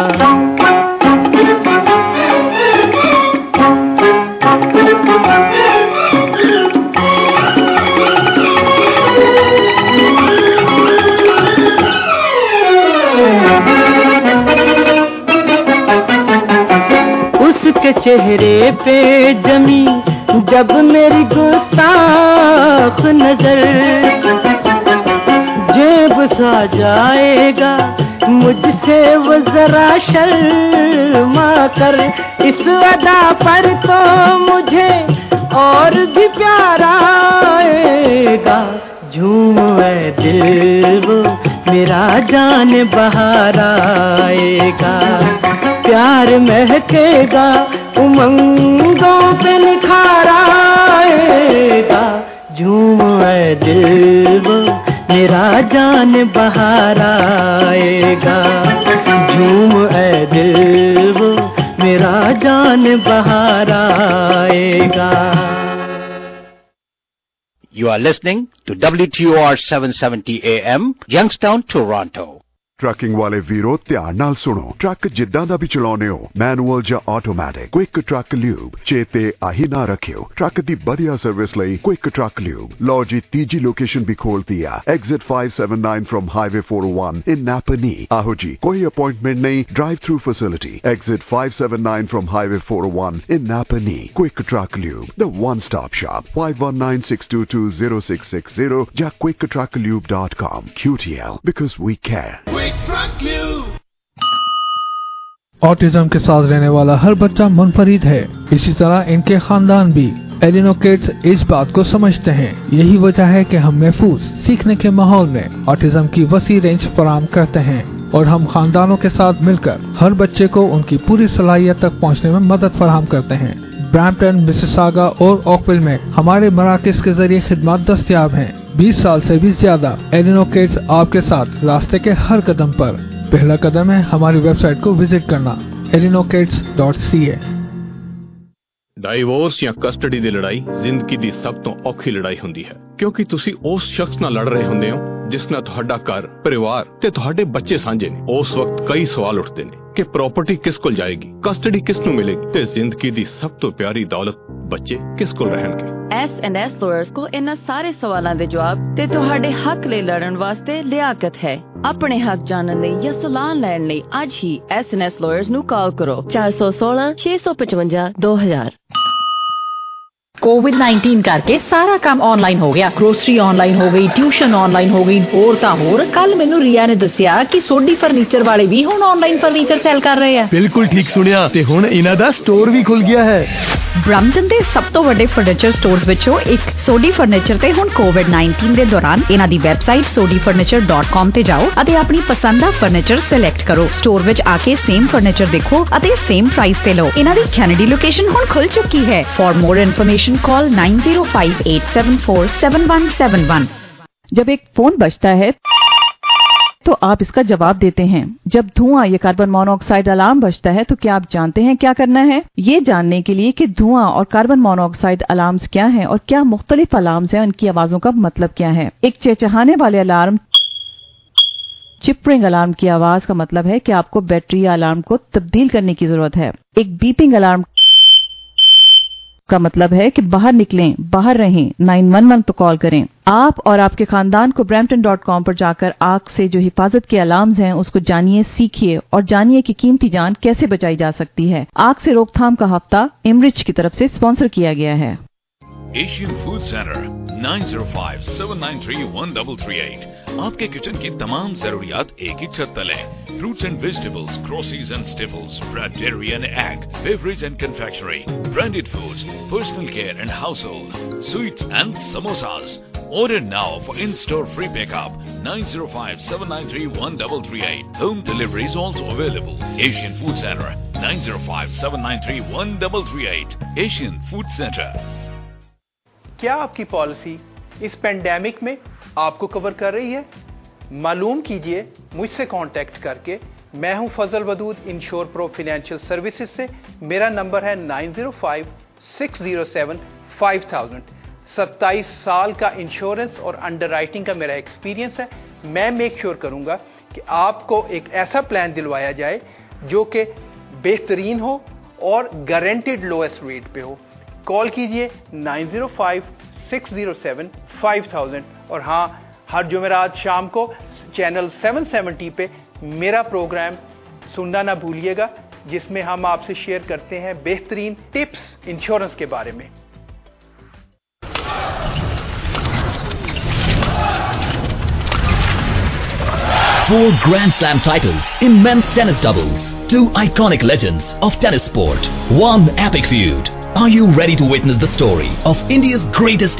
کے چہرے پہ جمی جب میری گستاخ نظر, جیب سا جائے گا مجھ سے وہ ذرا شرما کر. اس ادا پر تو مجھے اور بھی پیار آئے گا. جھوم اے دل وہ میرا جان بہار آئے گا. پیار مہکے گا امنگوں پہ نکھار آئے گا. جھوم اے دل وہ میرا جان بہار آئے گا. جھوم اے دل وہ میرا جان بہار آئے گا. You are listening to W T O R seven seventy A M, Youngstown, Toronto. Trucking ਵਾਲੇ ਵੀਰੋ ਧਿਆਨ ਨਾਲ ਸੁਣੋ. ਟਰੱਕ ਜਿੱਦਾਂ ਦਾ ਵੀ ਚਲਾਉਣੇ ਹੋ, ਮੈਨੂਅਲ ਜਾਂ ਆਟੋਮੈਟਿਕ, ਕੁਇਕ ਟਰੱਕ ਲਿਊਬ ਚੇਤੇ ਆਹੀ ਨਾ ਰੱਖਿਓ. ਟਰੱਕ ਦੀ ਵਧੀਆ ਸਰਵਿਸ ਲਈ ਕੁਇਕ ਟਰੱਕ ਲਿਊਬ. ਲਓ ਜੀ ਤੀਜੀ ਲੋਕੇਸ਼ਨ ਵੀ ਖੋਲਤੀ ਆ, exit five seventy-nine from Highway four oh one in Napanee. ਆਹੋ ਜੀ, ਕੋਈ ਅਪਾਇੰਟਮੈਂਟ ਨਹੀਂ, drive through facility. Exit five seventy-nine from Highway four oh one in Napanee. Quick truck lube, the one stop shop. five one nine, six two two, zero six six zero ਜਾਂ quick truck lube dot com. Q T L, because we care. Autism के साथ रहने वाला हर बच्चा मुनफरिद है, इसी तरह इनके खानदान भी. एलिनो किड्स इस बात को समझते हैं. यही वजह है कि हम महफूज सीखने के माहौल में ऑटिज्म की वसी रेंज फराहम करते हैं और हम खानदानों के साथ मिलकर हर बच्चे को उनकी पूरी सलाहियत तक पहुंचने में मदद फराहम करते हैं. ब्रैम्पटन, मिसिसागा और ओकविल में हमारे मराकज के जरिए खिदमत दस्तयाब हैं. बीस साल से भी ज्यादा एलिनो किड्स आपके साथ रास्ते के हर कदम पर. पहला कदम है हमारी वेबसाइट को विजिट करना, एलिनो kids dot C A. Divorce ਜਾਂ ਕਸਟਡੀ ਦੀ ਲੜਾਈ ਜ਼ਿੰਦਗੀ ਦੀ ਸਭ ਤੋਂ ਔਖੀ ਲੜਾਈ ਹੁੰਦੀ ਹੈ, ਕਿਉਂਕਿ ਤੁਸੀਂ ਉਸ ਸ਼ਖਸ ਨਾਲ ਲੜ ਰਹੇ ਹੁੰਦੇ ਹੋ ਜਿਸ ਨਾਲ ਤੁਹਾਡਾ ਘਰ, ਪਰਿਵਾਰ ਤੇ ਤੁਹਾਡੇ ਬੱਚੇ ਸਾਂਝੇ ਨੇ. ਉਸ ਵਕਤ ਕਈ ਸਵਾਲ ਉੱਠਦੇ ਨੇ ਕਿ ਪ੍ਰਾਪਰਟੀ ਕਿਸ ਕੋਲ ਜਾਏਗੀ, ਕਸਟਡੀ ਕਿਸ ਨੂੰ ਮਿਲੇਗੀ ਤੇ ਜ਼ਿੰਦਗੀ ਦੀ ਸਭ ਤੋਂ ਪਿਆਰੀ ਦੌਲਤ ਬੱਚੇ ਕਿਸ ਕੋਲ ਰਹਿਣਗੇ. ਐਸ ਐਂਡ ਐਸ ਲਾਇਰਸ ਕੋ ਇਹਨਾਂ ਸਾਰੇ ਸਵਾਲਾਂ ਦੇ ਜਵਾਬ ਤੇ ਤੁਹਾਡੇ ਹੱਕ ਲਈ ਲੜਨ ਵਾਸਤੇ ਲਿਆਕਤ ਹੈ. ਆਪਣੇ ਹੱਕ ਜਾਣਨ ਲਈ ਜਾਂ ਸਲਾਹ ਲੈਣ ਲਈ ਅੱਜ ਹੀ ਐਸ ਐਂਡ ਐਸ ਲਾਇਰਸ ਨੂੰ ਕਾਲ ਕਰੋ ਚਾਰ ਸੌ ਸੋਲਾਂ ਛੇ ਸੌ ਪਚਵੰਜਾ ਦੋ ਹਜ਼ਾਰ. कोविड नाइनटीन करके सारा काम ऑनलाइन हो गया. ग्रोसरी ऑनलाइन हो गई, ट्यूशन ऑनलाइन हो गई, होर तां होर. कल मैनू रिया ने दसिया कि सोडी फर्नीचर वाले भी हुण ऑनलाइन फर्नीचर सेल कर रहे हैं. बिल्कुल ठीक सुनिया ते हुण इन्हां दा स्टोर भी खुल गया है. ब्रैम्पटन ਦੇ ਸਭ ਤੋਂ ਵੱਡੇ ਫਰਨੀਚਰ ਸਟੋਰਸ ਵਿੱਚੋਂ ਇੱਕ ਸੋਡੀ ਫਰਨੀਚਰ ਤੇ ਹੁਣ ਕੋਵਿਡ ਨਾਈਨਟੀਨ ਦੇ ਦੌਰਾਨ ਇਹਨਾਂ ਦੀ website Sodhi furniture dot com ਤੇ ਜਾਓ ਅਤੇ ਆਪਣੀ ਪਸੰਦ ਦਾ ਫਰਨੀਚਰ ਸਿਲੈਕਟ ਕਰੋ. ਸਟੋਰ ਵਿੱਚ ਆ ਕੇ ਸੇਮ ਫਰਨੀਚਰ ਦੇਖੋ ਅਤੇ ਸੇਮ ਪ੍ਰਾਈਸ ਤੇ ਲਓ. ਇਹਨਾਂ ਦੀ ਕੈਨੇਡੀ ਲੋਕੇਸ਼ਨ ਹੁਣ ਖੁੱਲ ਚੁੱਕੀ ਹੈ. For more information call nine zero five eight seven four seven one seven one. जब एक फोन बजता है तो आप इसका जवाब देते हैं. जब धुआं या कार्बन मोनोऑक्साइड अलार्म बजता है तो क्या आप जानते हैं क्या करना है? ये जानने के लिए कि धुआं और कार्बन मोनोऑक्साइड अलार्म्स क्या हैं और क्या मुख्तलिफ अलार्म्स हैं, उनकी आवाजों का मतलब क्या है. एक चहचहाने वाले अलार्म, चिपरिंग अलार्म की आवाज का मतलब है कि आपको बैटरी या अलार्म को तब्दील करने की जरूरत है. एक बीपिंग अलार्म का मतलब है कि बाहर निकलें, बाहर रहें, नाइन वन वन पर कॉल करें. आप और आपके खानदान को ब्रैम्पटन डॉट कॉम पर जाकर आग से जो हिफाजत के अलार्म्स हैं उसको जानिए, सीखिए और जानिए कि कीमती जान कैसे बचाई जा सकती है. आग से रोकथाम का हफ्ता इमरिच की तरफ से स्पॉन्सर किया गया है. Asian food centre nine zero five seven nine three one three three eight. आपके किचन की तमाम जरूरियात एक ही छत तले. Fruits and vegetables, groceries and staples, bread, dairy and egg, beverage and confectionery, branded foods, personal care and household, sweets and samosas. Order now for in-store free pickup. nine zero five seven nine three one three three eight. Home delivery is also available. Asian Food Center nine zero five seven nine three one three three eight. Asian Food Center. क्या आपकी पॉलिसी इस पेंडेमिक में आपको कवर कर रही है? मालूम कीजिए मुझसे कांटेक्ट करके। मैं हूं Fazal Wadood insure pro financial services से। मेरा नंबर है nine zero five six zero seven five thousand. सत्ताईस साल का इंश्योरेंस और अंडरराइटिंग का मेरा एक्सपीरियंस है। मैं मेक श्योर करूंगा कि आपको एक ऐसा प्लान दिलवाया जाए जो कि बेहतरीन हो और गारंटेड लोएस्ट रेट पे हो। कॉल कीजिए nine zero five six zero seven five thousand. और हाँ, हर जुमेरात शाम को चैनल सेवन सेवेंटी पे मेरा प्रोग्राम सुनना ना भूलिएगा, जिसमें हम आपसे शेयर करते हैं बेहतरीन टिप्स इंश्योरेंस के बारे में। Four Grand Slam titles in men's tennis doubles, two iconic legends of tennis sport, one epic feud. Are you ready to witness the story of India's greatest